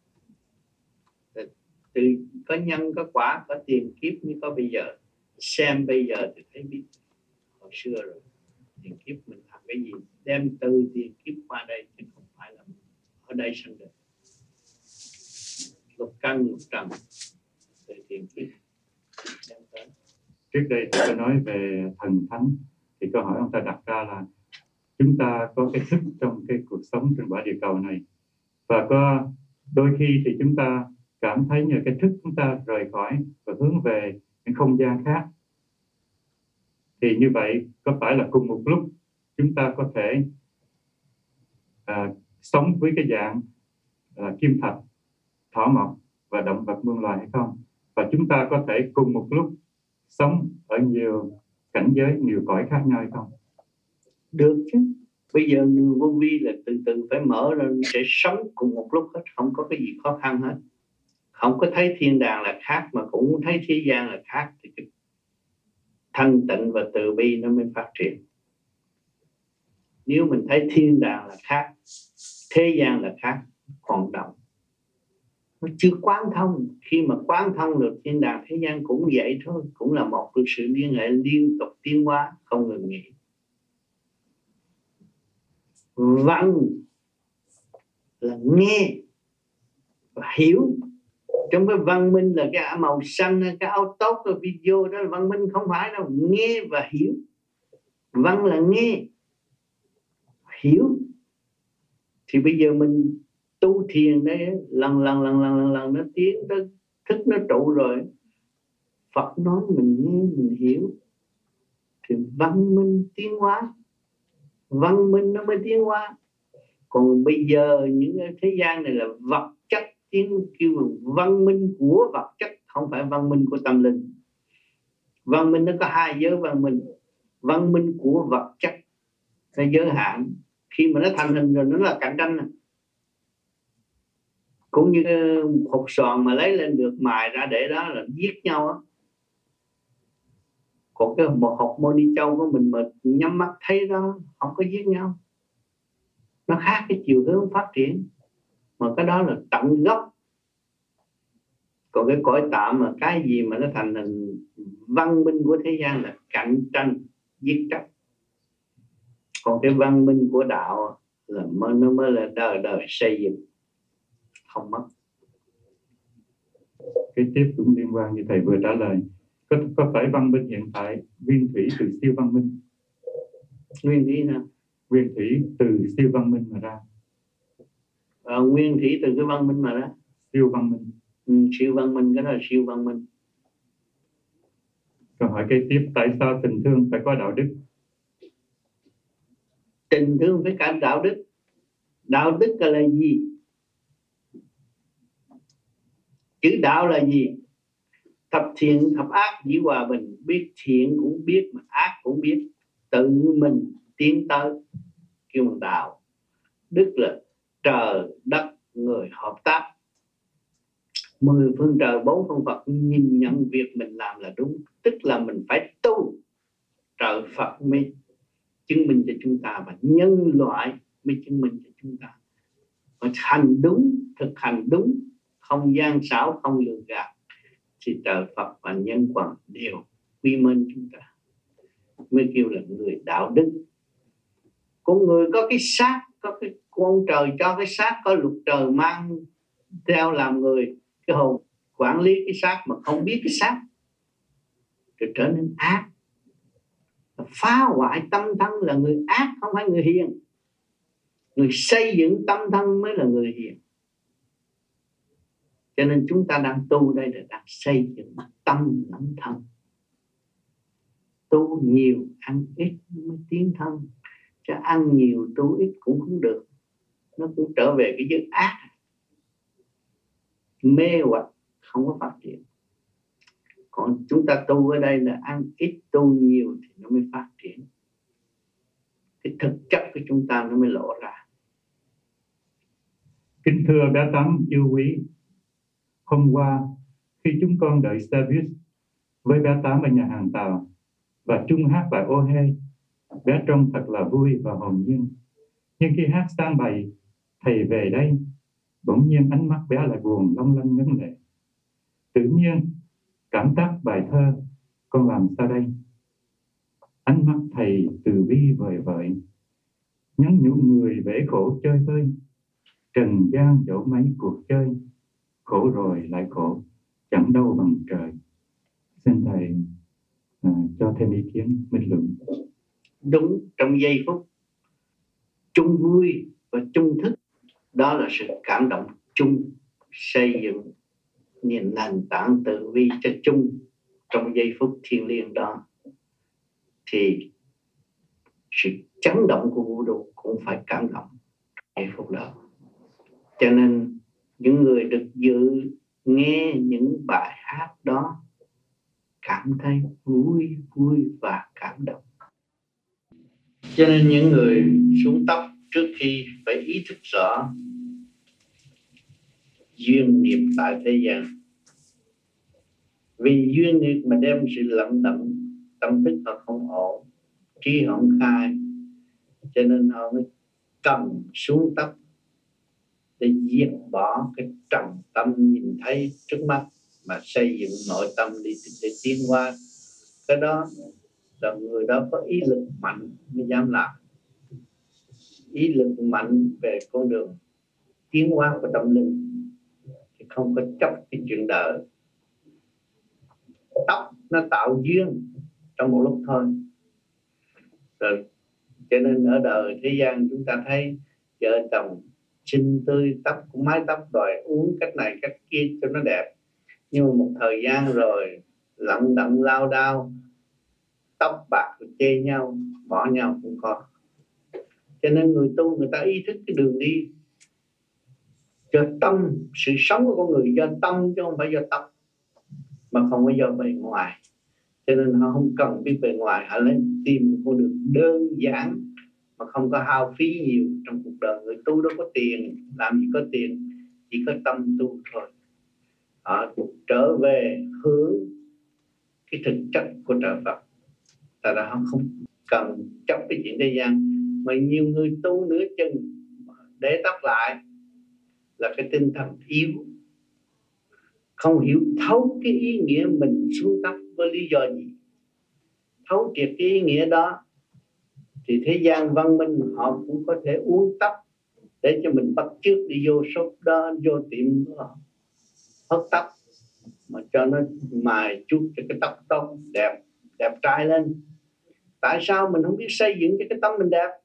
Từ có nhân có quả, có tiền kiếp mới có bây giờ. Xem bây giờ thì thấy biết hồi xưa rồi. Tiền kiếp mình làm cái gì, đem từ tiền kiếp qua đây, chứ không phải là ở đây sinh được. Lục căn lục trần từ tiền kiếp đem tới. Trước đây tôi có nói về thần thánh, thì câu hỏi ông ta đặt ra là chúng ta có cái thức trong cái cuộc sống trên quả địa cầu này, và có đôi khi thì chúng ta cảm thấy như cái thức chúng ta rời khỏi và hướng về những không gian khác. Thì như vậy có phải là cùng một lúc chúng ta có thể à, sống với cái dạng à, kim thạch, thỏ mộc và động vật muôn loài hay không? Và chúng ta có thể cùng một lúc sống ở nhiều cảnh giới, nhiều cõi khác nhau hay không? Được chứ. Bây giờ người vô vi là từ từ phải mở ra sẽ sống cùng một lúc hết, không có cái gì khó khăn hết. Không có thấy thiên đàng là khác mà cũng thấy thế gian là khác, thì cái thanh tịnh và từ bi nó mới phát triển. Nếu mình thấy thiên đàng là khác, thế gian là khác, còn động, nó chưa quán thông. Khi mà quán thông được thiên đàng thế gian cũng vậy thôi, cũng là một sự liên hệ liên tục tiến hóa không ngừng nghỉ. Văn là nghe và hiểu. Trong cái văn minh là cái màu xanh, cái áo tốt, cái video đó là văn minh, không phải đâu. Nghe và hiểu. Văn là nghe, hiểu. Thì bây giờ mình tu thiền đấy, lần lần lần lần lần, lần nó tiến tới thức nó trụ rồi, Phật nói mình nghe mình hiểu, thì văn minh tiến hóa, văn minh nó mới tiến hóa. Còn bây giờ những thế gian này là vật chất, tiếng kêu văn minh của vật chất, không phải văn minh của tâm linh. Văn minh nó có hai giới văn minh. Văn minh của vật chất nó giới hạn, khi mà nó thành hình rồi nó là cạnh tranh này. Cũng như hột xoàn mà lấy lên được mài ra để đó là giết nhau á. Còn cái một hột moni châu của mình mà nhắm mắt thấy đó, không có giết nhau. Nó khác cái chiều hướng phát triển, mà cái đó là tận gốc. Còn cái cõi tạm mà cái gì mà nó thành hình văn minh của thế gian là cạnh tranh giết chóc. Còn cái văn minh của đạo là mới, nó mới là đời đời xây dựng, không mất. Cái tiếp cũng liên quan như thầy vừa trả lời. Có, có phải văn minh hiện tại nguyên thủy từ siêu văn minh? Nguyên thủy nào? Nguyên thủy từ siêu văn minh mà ra. À, nguyên thủy từ cái văn minh mà ra. Siêu văn minh. Ừ, siêu văn minh, cái đó là siêu văn minh. Câu hỏi kế tiếp, tại sao tình thương phải có đạo đức? Tình thương phải cả đạo đức. Đạo đức là gì? Chữ đạo là gì? Thập thiện thập ác dĩ hòa bình. Biết thiện cũng biết mà ác cũng biết, tự mình tiến tới, kêu bằng đạo. Đức là trời đất người hợp tác, mười phương trời bốn phương Phật nhìn nhận việc mình làm là đúng. Tức là mình phải tu, trời Phật mới chứng minh cho chúng ta, và nhân loại mới chứng minh cho chúng ta. Và hành đúng, thực hành đúng, không gian xảo, không lừa gạt, thì trời Phật và nhân quần đều quy mến chúng ta, mới kêu là người đạo đức. Con người có cái xác, có cái con trời cho cái xác, có luật trời mang theo làm người. Cái hồn quản lý cái xác mà không biết cái xác thì trở nên ác, phá hoại tâm thân là người ác, không phải người hiền. Người xây dựng tâm thân mới là người hiền. Cho nên chúng ta đang tu đây là đang xây dựng tâm lẫn thân. Tu nhiều ăn ít mới tiến thân, chứ ăn nhiều tu ít cũng không được, nó cũng trở về cái giới ác, mê hoặc không có phát triển. Còn chúng ta tu ở đây là ăn ít tu nhiều thì nó mới phát triển, cái thực chất của chúng ta nó mới lộ ra. Kính thưa bé Tám yêu quý, hôm qua khi chúng con đợi xe buýt với bé Tám ở nhà hàng tàu và chung hát bài Ô Hê, bé trông thật là vui và hồn nhiên. Nhưng khi hát sang bài Thầy về đây, bỗng nhiên ánh mắt bé lại buồn long lanh ngấn lệ. Tự nhiên cảm tác bài thơ con làm sao đây? Ánh mắt thầy từ bi vời vợi, nhắn nhủ người bể khổ chơi vơi. Trần gian dẫu mấy cuộc chơi, khổ rồi lại khổ, chẳng đâu bằng trời. Xin thầy à, cho thêm ý kiến minh luận. Đúng, trong giây phút chung vui và chung thức, đó là sự cảm động chung, xây dựng nền tảng tự vi cho chung. Trong giây phút thiêng liêng đó thì sự chấn động của vũ trụ cũng phải cảm động giây phút đó. Cho nên những người được dự nghe những bài hát đó cảm thấy vui vui và cảm động. Cho nên những người xuống tóc trước khi phải ý thức rõ duyên nghiệp tại thế gian. Vì duyên nghiệp mà đem sự lận đận, tâm thức họ không ổn, trí họ không khai, cho nên họ mới cần xuống tóc để diệt bỏ cái trầm tâm nhìn thấy trước mắt mà xây dựng nội tâm đi để tiến hóa. Cái đó là người đó có ý lực mạnh mới dám làm. Ý lực mạnh về con đường tiến hóa của tâm linh thì không có chấp cái chuyện đời. Tóc nó tạo duyên trong một lúc thôi. Rồi cho nên ở đời thế gian chúng ta thấy vợ chồng xinh tươi, tóc cũng mái tóc đòi uống cách này cách kia cho nó đẹp, nhưng mà một thời gian rồi lận đận lao đao, tóc bạc chê nhau, bỏ nhau cũng có. Cho nên người tu người ta ý thức cái đường đi cho tâm, sự sống của con người do tâm chứ không phải do tóc, mà không phải do bề ngoài. Cho nên họ không cần biết bề ngoài, họ lên tìm một con đường đơn giản mà không có hao phí nhiều trong cuộc đời. Người tu đâu có tiền, làm gì có tiền, chỉ có tâm tu thôi. Họ trở về hướng cái thực chất của trời Phật. Tại là họ không cần chấp cái chuyện thế gian. Mà nhiều người tu nửa chừng để tóc lại là cái tinh thần yếu, không hiểu thấu cái ý nghĩa mình xuống tóc với lý do gì. Thấu triệt cái ý nghĩa đó thì thế gian văn minh họ cũng có thể uống tóc để cho mình bắt chước đi vô shop đó, vô tiệm hớt tóc mà cho nó mài chút cho cái tóc tông đẹp, đẹp trai lên. Tại sao mình không biết xây dựng cho cái tóc mình đẹp?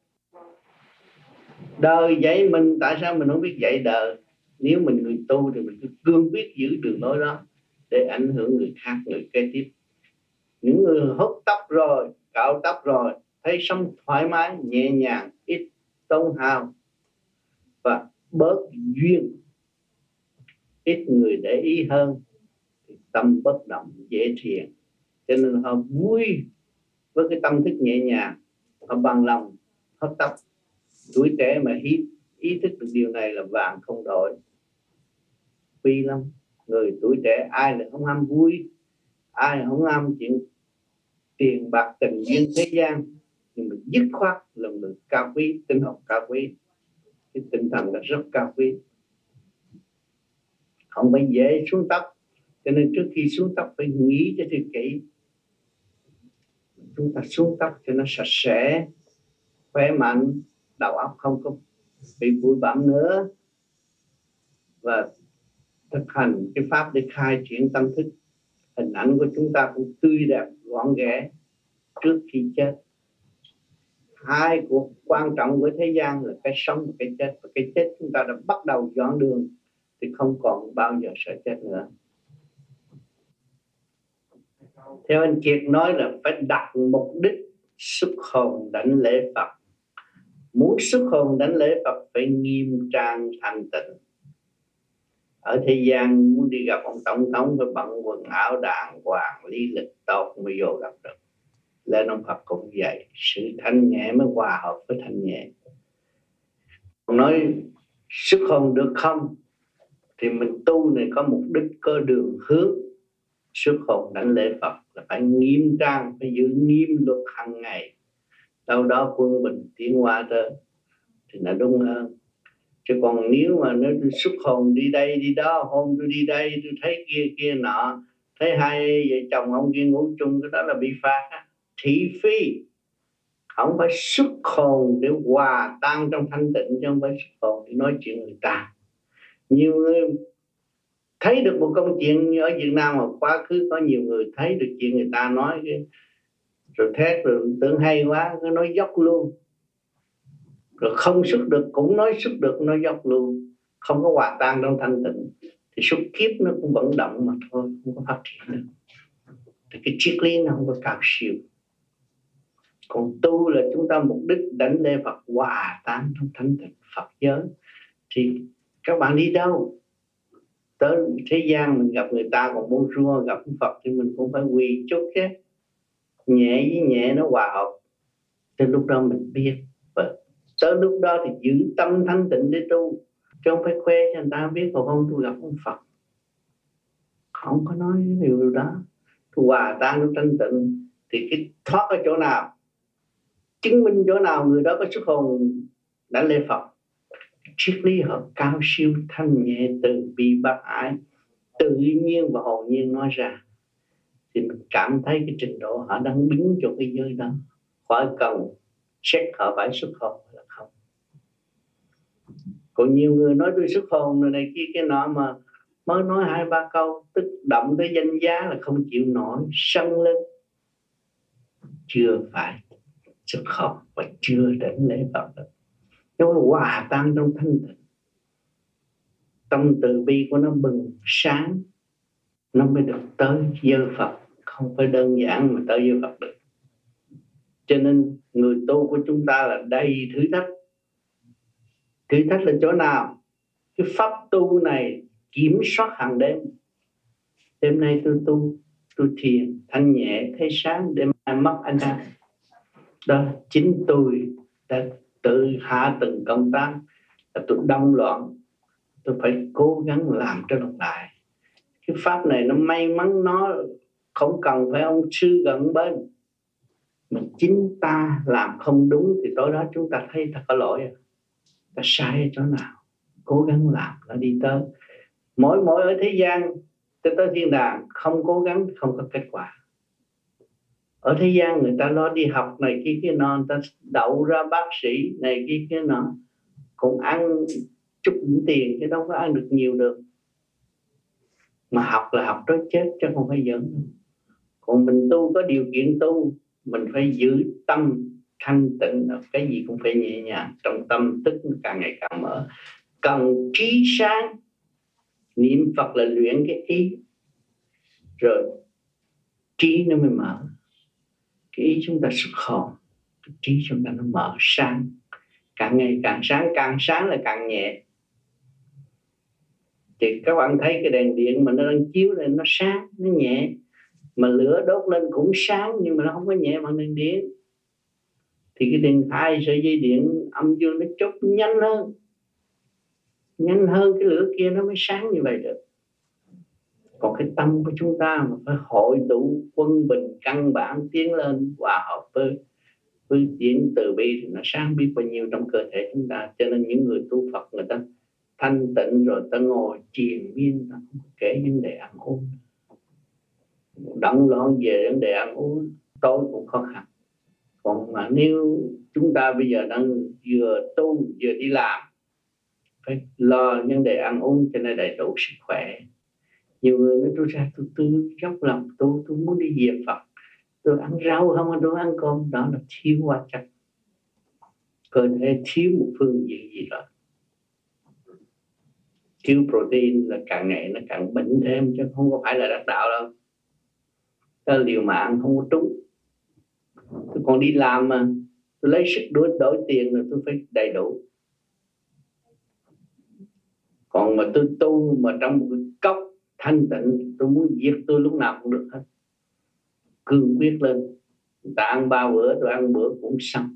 Đời dạy mình, tại sao mình không biết dạy đời? Nếu mình người tu thì mình cứ cương quyết giữ đường lối đó để ảnh hưởng người khác, người kế tiếp. Những người hớt tóc rồi, cạo tóc rồi, thấy sống thoải mái, nhẹ nhàng, ít tốn hao và bớt duyên, ít người để ý hơn, tâm bất động, dễ thiền. Cho nên họ vui với cái tâm thức nhẹ nhàng, họ bằng lòng hớt tóc. Tuổi trẻ mà ý, ý thức được điều này là vàng không đổi. Quý lắm. Người tuổi trẻ ai lại không ham vui, ai không ham chuyện tiền bạc tình duyên thế gian, nhưng mà dứt khoát là người cao quý, tinh học cao quý, cái tinh thần là rất cao quý, không phải dễ xuống tóc. Cho nên trước khi xuống tóc phải nghĩ cho thật kỹ. Chúng ta xuống tóc cho nó sạch sẽ, khỏe mạnh, đầu óc không có bị bụi bặm nữa, và thực hành cái pháp để khai triển tâm thức. Hình ảnh của chúng ta cũng tươi đẹp, gọn ghẽ trước khi chết. Hai cuộc quan trọng của thế gian là cái sống và cái chết. Và cái chết chúng ta đã bắt đầu dọn đường thì không còn bao giờ sợ chết nữa. Theo anh Kiệt nói là phải đặt mục đích xuất hồn đảnh lễ Phật. Muốn xuất hồn đảnh lễ Phật phải nghiêm trang thanh tịnh. Ở thế gian muốn đi gặp ông tổng thống phải bận quần áo đàng hoàng, lý lịch tốt mới vô gặp được. Lên ông Phật cũng vậy, sự thanh nhẹ mới hòa hợp với thanh nhẹ. Còn nói xuất hồn được không thì mình tu này có mục đích, có đường hướng. Xuất hồn đảnh lễ Phật là phải nghiêm trang, phải giữ nghiêm luật hàng ngày. Đâu đó quân bình tiến hóa tới thì nó đúng hơn. Chứ còn nếu mà nó xuất hồn đi đây đi đó, hôm tôi đi đây tôi thấy kia kia nọ, thấy hai vợ chồng ông kia ngủ chung, cái đó là bị phạt. Thị phi, không phải xuất hồn để hòa tan trong thanh tịnh, chứ không phải xuất hồn để nói chuyện người ta. Nhiều người thấy được một công chuyện như ở Việt Nam mà quá khứ có nhiều người thấy được chuyện người ta nói cái, rồi thét rồi tưởng hay quá, cứ nói dốc luôn. Rồi không xuất được cũng nói xuất được, nói dốc luôn. Không có hòa tan trong thanh tịnh thì suốt kiếp nó cũng vẫn động mà thôi, không có phát triển được. Thì cái triết lý nó không có cao siêu. Còn tu là chúng ta mục đích đảnh lễ Phật, hòa tan trong thanh tịnh Phật giới. Thì các bạn đi đâu Tới thế gian mình gặp người ta còn bonjour, gặp Phật thì mình cũng phải quỳ chút chứ. Nhẹ với nhẹ nó hòa hợp. Tới lúc đó mình biết. Và tới lúc đó thì giữ tâm thanh tịnh để tu. Chứ không phải khoe cho người ta biết còn không tôi gặp ông Phật. Không có nói điều đó. Tôi hòa tan trong thanh tịnh. Thì cái thoát ở chỗ nào, chứng minh chỗ nào người đó có xuất hồn đã lễ Phật. Triết lý họ cao siêu, thanh nhẹ, từ bi bác ái, tự nhiên và hồn nhiên nói ra. Thì mình cảm thấy cái trình độ họ đang biến cho cái giới đó. Khỏi cần xét họ phải xuất hồn là không. Còn nhiều người nói tôi xuất hồn rồi này kia cái nọ mà mới nói hai ba câu tức động tới danh giá là không chịu nổi, sân lên. Chưa phải xuất hồn và chưa đến lễ Phật được. Nó hòa tan trong thanh tịnh. Tâm từ bi của nó bừng sáng, nó mới được tới giới Phật. Không phải đơn giản mà tới giới Phật được. Cho nên người tu của chúng ta là đầy thử thách. Thử thách là chỗ nào? Cái pháp tu này kiểm soát hàng đêm. Đêm nay tôi tu, tôi thiền, thanh nhẹ, thấy sáng, đêm mai mất anh ta. Đó, chính tôi đã tự hạ từng công tác, là tôi đông loạn. Tôi phải cố gắng làm cho được lại. Cái pháp này nó may mắn, nó không cần phải ông sư gần bên. Mà chính ta làm không đúng thì tối đó chúng ta thấy ta có lỗi, ta sai ở chỗ nào, cố gắng làm là đi tới. Mỗi mỗi ở thế gian tới tới thiên đàng không cố gắng không có kết quả. Ở thế gian người ta lo đi học này kia kia nọ, người ta đậu ra bác sĩ này kia kia nọ, còn ăn chút tiền chứ đâu có ăn được nhiều được. Mà học là học tới chết chứ không phải giỡn. Còn mình tu có điều kiện tu, mình phải giữ tâm thanh tịnh, cái gì cũng phải nhẹ nhàng, trong tâm thức nó càng ngày càng mở. Cần trí sáng, niệm Phật là luyện cái ý, rồi trí nó mới mở. Cái ý chúng ta xuất hồn, cái trí chúng ta nó mở sáng, càng ngày càng sáng, càng sáng là càng nhẹ. Thì các bạn thấy cái đèn điện mà nó đang chiếu lên nó sáng, nó nhẹ. Mà lửa đốt lên cũng sáng nhưng mà nó không có nhẹ bằng đèn điện. Thì cái đèn hai sợi dây điện âm dương nó chốt nhanh hơn. Nhanh hơn cái lửa kia nó mới sáng như vậy được. Còn cái tâm của chúng ta mà phải hội tụ quân bình căn bản tiến lên hòa hợp với với diễn từ bi thì nó sáng biết bao nhiêu trong cơ thể chúng ta. Cho nên những người tu Phật người ta thanh tịnh rồi ta ngồi triền miên, ta không kể vấn đề ăn uống. Động loạn về vấn đề ăn uống tối cũng khó khăn. Còn mà nếu chúng ta bây giờ đang vừa tu vừa đi làm, phải lo vấn đề ăn uống cho nên đầy đủ sức khỏe. Nhiều người nói tôi ra tôi, tôi dốc lòng tôi, tôi muốn đi về Phật, tôi ăn rau không, tôi ăn cơm, đó là thiếu hóa chất. Cơ thể thiếu một phương diện gì đó. Thiếu protein là càng ngày nó càng bệnh thêm chứ không có phải là đắc đạo đâu. Tôi liều mạng không có trúng. Tôi còn đi làm mà tôi lấy sức đổi, đổi tiền rồi tôi phải đầy đủ. Còn mà tôi tu mà trong một cái cốc thanh tịnh, tôi muốn giết tôi lúc nào cũng được hết. Cương quyết lên. Người ta ăn ba bữa tôi ăn bữa cũng xong.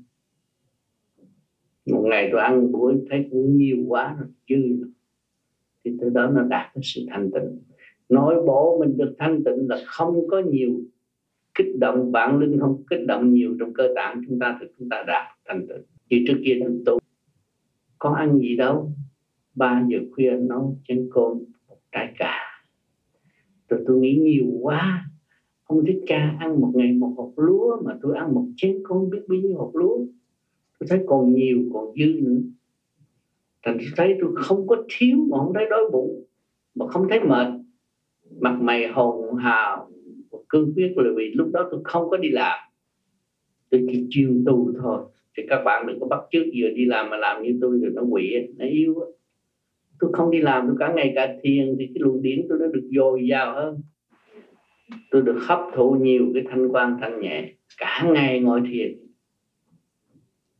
Một ngày tôi ăn bữa thấy cũng nhiều quá rồi, dư rồi. Thì từ đó nó đạt cái sự thanh tịnh. Nội bộ mình được thanh tịnh là không có nhiều kích động, vạn linh không kích động nhiều trong cơ tạng chúng ta thì chúng ta đạt thanh tịnh. Như trước kia tôi tu có ăn gì đâu, ba giờ khuya nấu chén cơm một trái cà, rồi tôi nghĩ nhiều quá. Ông Thích Ca ăn một ngày một hột lúa mà tôi ăn một chén cơm biết bao nhiêu hột lúa. Tôi thấy còn nhiều, còn dư nữa. Thành tôi thấy tôi không có thiếu mà không thấy đói bụng, mà không thấy mệt, mặt mày hồng hào, cương quyết là vì lúc đó tôi không có đi làm, tôi chỉ chuyên tu thôi. Thì các bạn đừng có bắt chước vừa đi làm mà làm như tôi rồi nó quỵ, nó yếu. Tôi không đi làm, tôi cả ngày cả thiền thì cái luồng điển tôi nó được dồi dào hơn. Tôi được hấp thụ nhiều cái thanh quan thanh nhẹ, cả ngày ngồi thiền.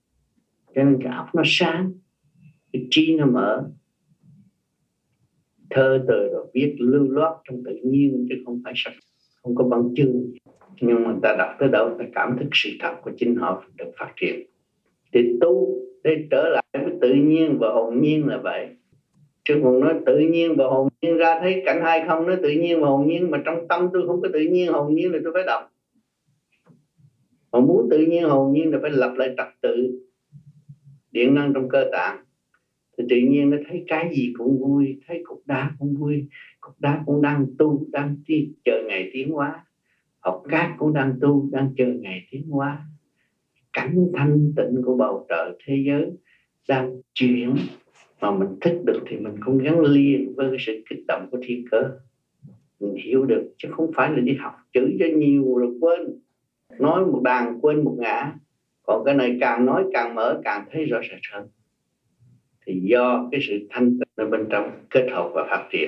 Cho nên cái óc nó sáng, cái trí nó mở. thơ từ rồi viết lưu loát trong tự nhiên chứ không phải sách, không có bằng chứng. Nhưng mà người ta đọc tới đâu ta cảm thức sự thật của chính họ được phát triển. Thì tu để trở lại với tự nhiên và hồn nhiên là vậy. Chứ còn nói tự nhiên và hồn nhiên ra thấy cảnh hai không, nói tự nhiên và hồn nhiên mà trong tâm tôi không có tự nhiên hồn nhiên là tôi phải đọc. Mà muốn tự nhiên hồn nhiên là phải lập lại trật tự điện năng trong cơ tạng. Thì tự nhiên nó thấy cái gì cũng vui, thấy cục đá cũng vui, cục đá cũng đang tu, đang đi, chờ ngày tiến hóa. Học cát cũng đang tu, đang chờ ngày tiến hóa. Cảnh thanh tịnh của bầu trời thế giới đang chuyển, mà mình thích được thì mình cũng gắn liền với cái sự kích động của thiên cơ. Mình hiểu được, chứ không phải là đi học chữ cho nhiều rồi quên. Nói một đàn quên một ngã. Còn cái này càng nói càng mở, càng thấy rõ rệt hơn. Thì do cái sự thanh tịnh ở bên trong kết hợp và phát triển.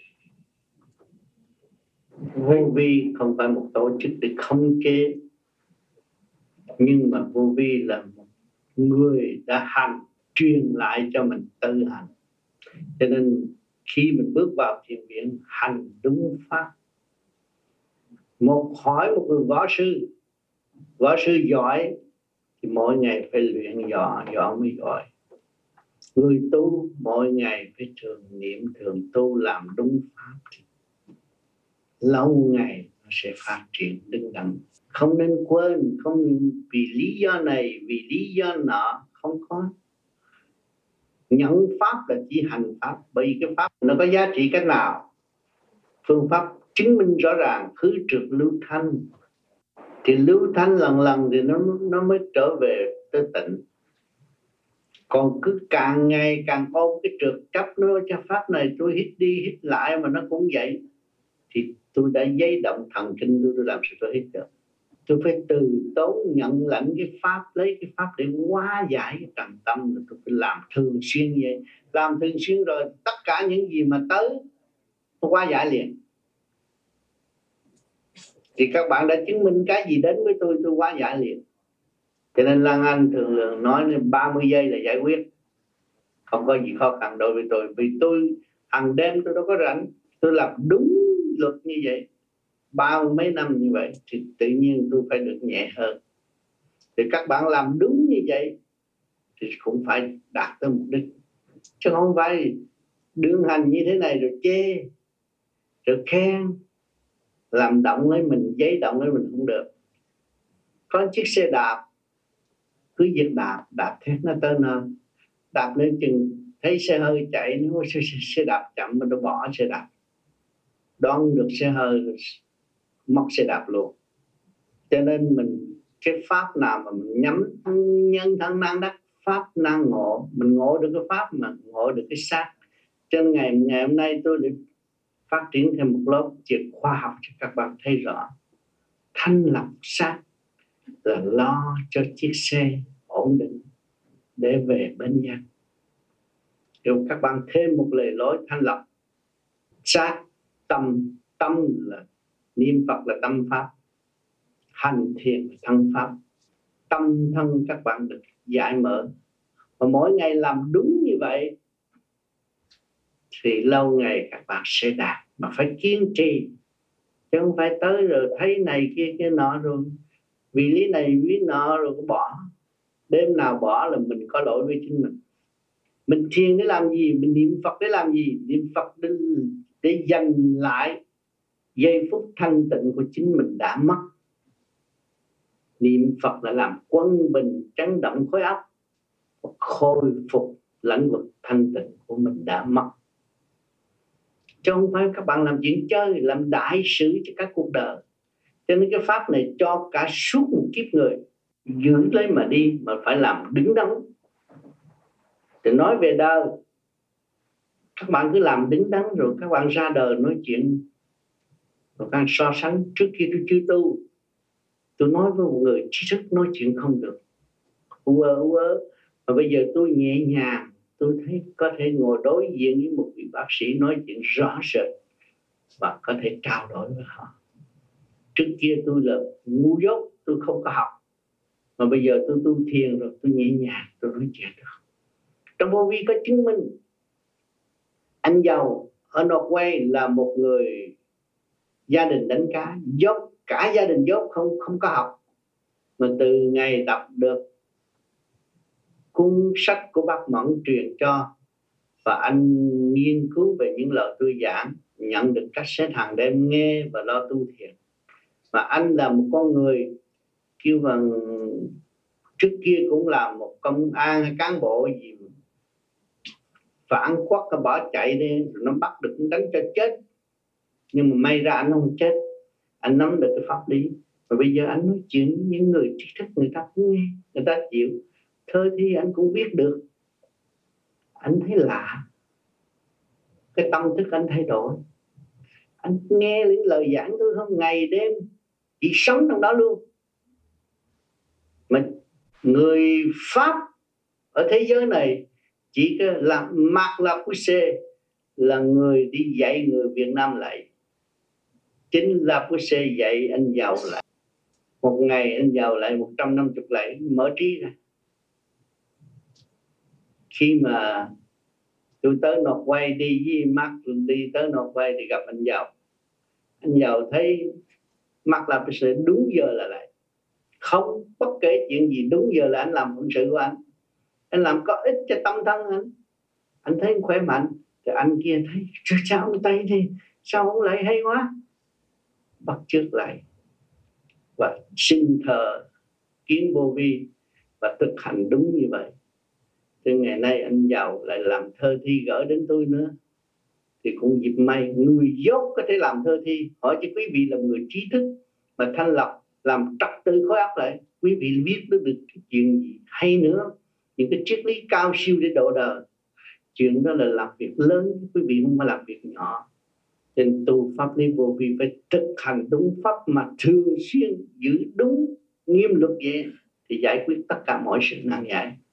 Vô vi không phải một tổ chức để khống chế, nhưng mà vô vi là một người đã hành, truyền lại cho mình tự hành. Cho nên khi mình bước vào thiền viện, hành đúng pháp. Một hỏi một người võ sư, võ sư giỏi thì mỗi ngày phải luyện võ, võ mới giỏi. Người tu mỗi ngày phải thường niệm, thường tu, làm đúng pháp, lâu ngày nó sẽ phát triển đứng đắn. Không nên quên, không nên vì lý do này, vì lý do nọ, không có. Nhận pháp là chỉ hành pháp, bởi vì cái pháp nó có giá trị cách nào. Phương pháp chứng minh rõ ràng, khứ trượt lưu thanh. Thì lưu thanh lần lần thì nó, nó mới trở về tới tịnh. Còn cứ càng ngày càng ôm cái trượt chấp nó cho pháp này, tôi hít đi hít lại mà nó cũng vậy. Thì tôi đã giấy động thần kinh tôi, tôi làm sao tôi hít được. Tôi phải từ tốn nhận lãnh cái pháp, lấy cái pháp để hóa giải cái trần tâm. Tôi phải làm thường xuyên vậy. Làm thường xuyên rồi tất cả những gì mà tới tôi hóa giải liền. Thì các bạn đã chứng minh cái gì đến với tôi, tôi hóa giải liền. Cho nên Lan Anh thường thường nói ba mươi giây là giải quyết. Không có gì khó khăn đối với tôi. Vì tôi hàng đêm tôi đâu có rảnh. Tôi làm đúng luật như vậy, bao mấy năm như vậy, thì tự nhiên tôi phải được nhẹ hơn. Thì các bạn làm đúng như vậy thì cũng phải đạt tới mục đích. Chứ không phải đương hành như thế này rồi chê, rồi khen, làm động lấy mình, giấy động lấy mình không được. Có chiếc xe đạp, cứ việc đạp, đạp thét nó tới nơi. Đạp lên chừng thấy xe hơi chạy, nó xe, xe đạp chậm mà nó bỏ xe đạp. Đón được xe hơi, móc xe đạp luôn. Cho nên mình, cái pháp nào mà mình nhắm nhân thân năng đắc, pháp năng ngộ, mình ngộ được cái pháp mà ngộ được cái xác. Cho nên ngày, ngày hôm nay tôi được phát triển thêm một lớp chuyện khoa học cho các bạn thấy rõ. Thanh lập xác là lo cho chiếc xe ổn định để về bên giác. Nếu các bạn thêm một lề lối thanh lập xác, tâm, tâm là niệm Phật là tâm pháp, hành thiền là thân pháp. Tâm thân các bạn được giải mở. Và mỗi ngày làm đúng như vậy thì lâu ngày các bạn sẽ đạt. Mà phải kiên trì, chứ không phải tới rồi thấy này kia kia nọ rồi vì lý này lý nọ rồi có bỏ. Đêm nào bỏ là mình có lỗi với chính mình. Mình thiền để làm gì? Mình niệm Phật để làm gì? Niệm Phật để, để giành lại giây phút thanh tịnh của chính mình đã mất. Niệm Phật là làm quân bình chấn động khối óc, khôi phục lãnh vực thanh tịnh của mình đã mất. Chứ không phải các bạn làm chuyện chơi, làm đại sự cho các cuộc đời. Cho nên cái pháp này cho cả suốt một kiếp người giữ lấy mà đi, mà phải làm đứng đắn. Thì nói về đời, các bạn cứ làm đứng đắn rồi các bạn ra đời nói chuyện, rồi các bạn so sánh. Trước khi tôi chưa tu, tôi nói với một người trí thức nói chuyện không được, u ơ u ơ. Mà bây giờ tôi nhẹ nhàng, tôi thấy có thể ngồi đối diện với một vị bác sĩ nói chuyện rõ rệt và có thể trao đổi với họ. Trước kia tôi là ngu dốt, tôi không có học. Mà bây giờ tôi tu thiền rồi, tôi nhẹ nhàng, tôi nói chuyện được. Trong vô vi có chứng minh. Anh giàu ở Norway là một người gia đình đánh cá, Job, cả gia đình Job không không có học, mà từ ngày đọc được cuốn sách của bác Mẫn truyền cho và anh nghiên cứu về những lời tôi giảng, nhận được cassette hàng đêm nghe và lo tu thiền. Mà anh là một con người kêu bằng trước kia cũng là một công an hay cán bộ gì phản quốc nó bỏ chạy đi rồi nó bắt được nó đánh cho chết, nhưng mà may ra anh không chết, anh nắm được cái pháp lý và bây giờ anh nói chuyện với những người trí thức, người ta cũng nghe, người ta chịu. Thơ thì anh cũng biết được. Anh thấy lạ, cái tâm thức anh thay đổi. Anh nghe những lời giảng tôi không, ngày đêm chỉ sống trong đó luôn. Mà người Pháp ở thế giới này chỉ là Marc Lapusse là người đi dạy người Việt Nam lại. Chính Lapusse dạy anh giàu lại. Một ngày anh giàu lại một trăm năm mươi lại, mở trí ra. Khi mà tôi tới Norway đi với Marc đi tới Norway thì gặp anh giàu. Anh giàu thấy Marc Lapusse đúng giờ là lại. Không bất kể chuyện gì, đúng giờ là anh làm phận sự của anh. Anh làm có ích cho tâm thân anh. Anh thấy anh khỏe mạnh. Thì anh kia thấy sao ông Tây thì sao ông lại hay quá, bắt chước lại và xin thờ kiến vô vi và thực hành đúng như vậy. Từ ngày nay anh giàu lại làm thơ thi gửi đến tôi nữa, thì cũng dịp may người dốt có thể làm thơ thi. Hỏi cho quý vị là người trí thức mà thanh lọc làm trật tự khối óc lại, quý vị viết được cái chuyện gì hay nữa, những cái triết lý cao siêu để độ đời. Chuyện đó là làm việc lớn, quý vị không phải làm việc nhỏ. Nên tu pháp lý vô vi phải thực hành đúng pháp mà thường xuyên giữ đúng nghiêm luật vậy thì giải quyết tất cả mọi sự nan giải.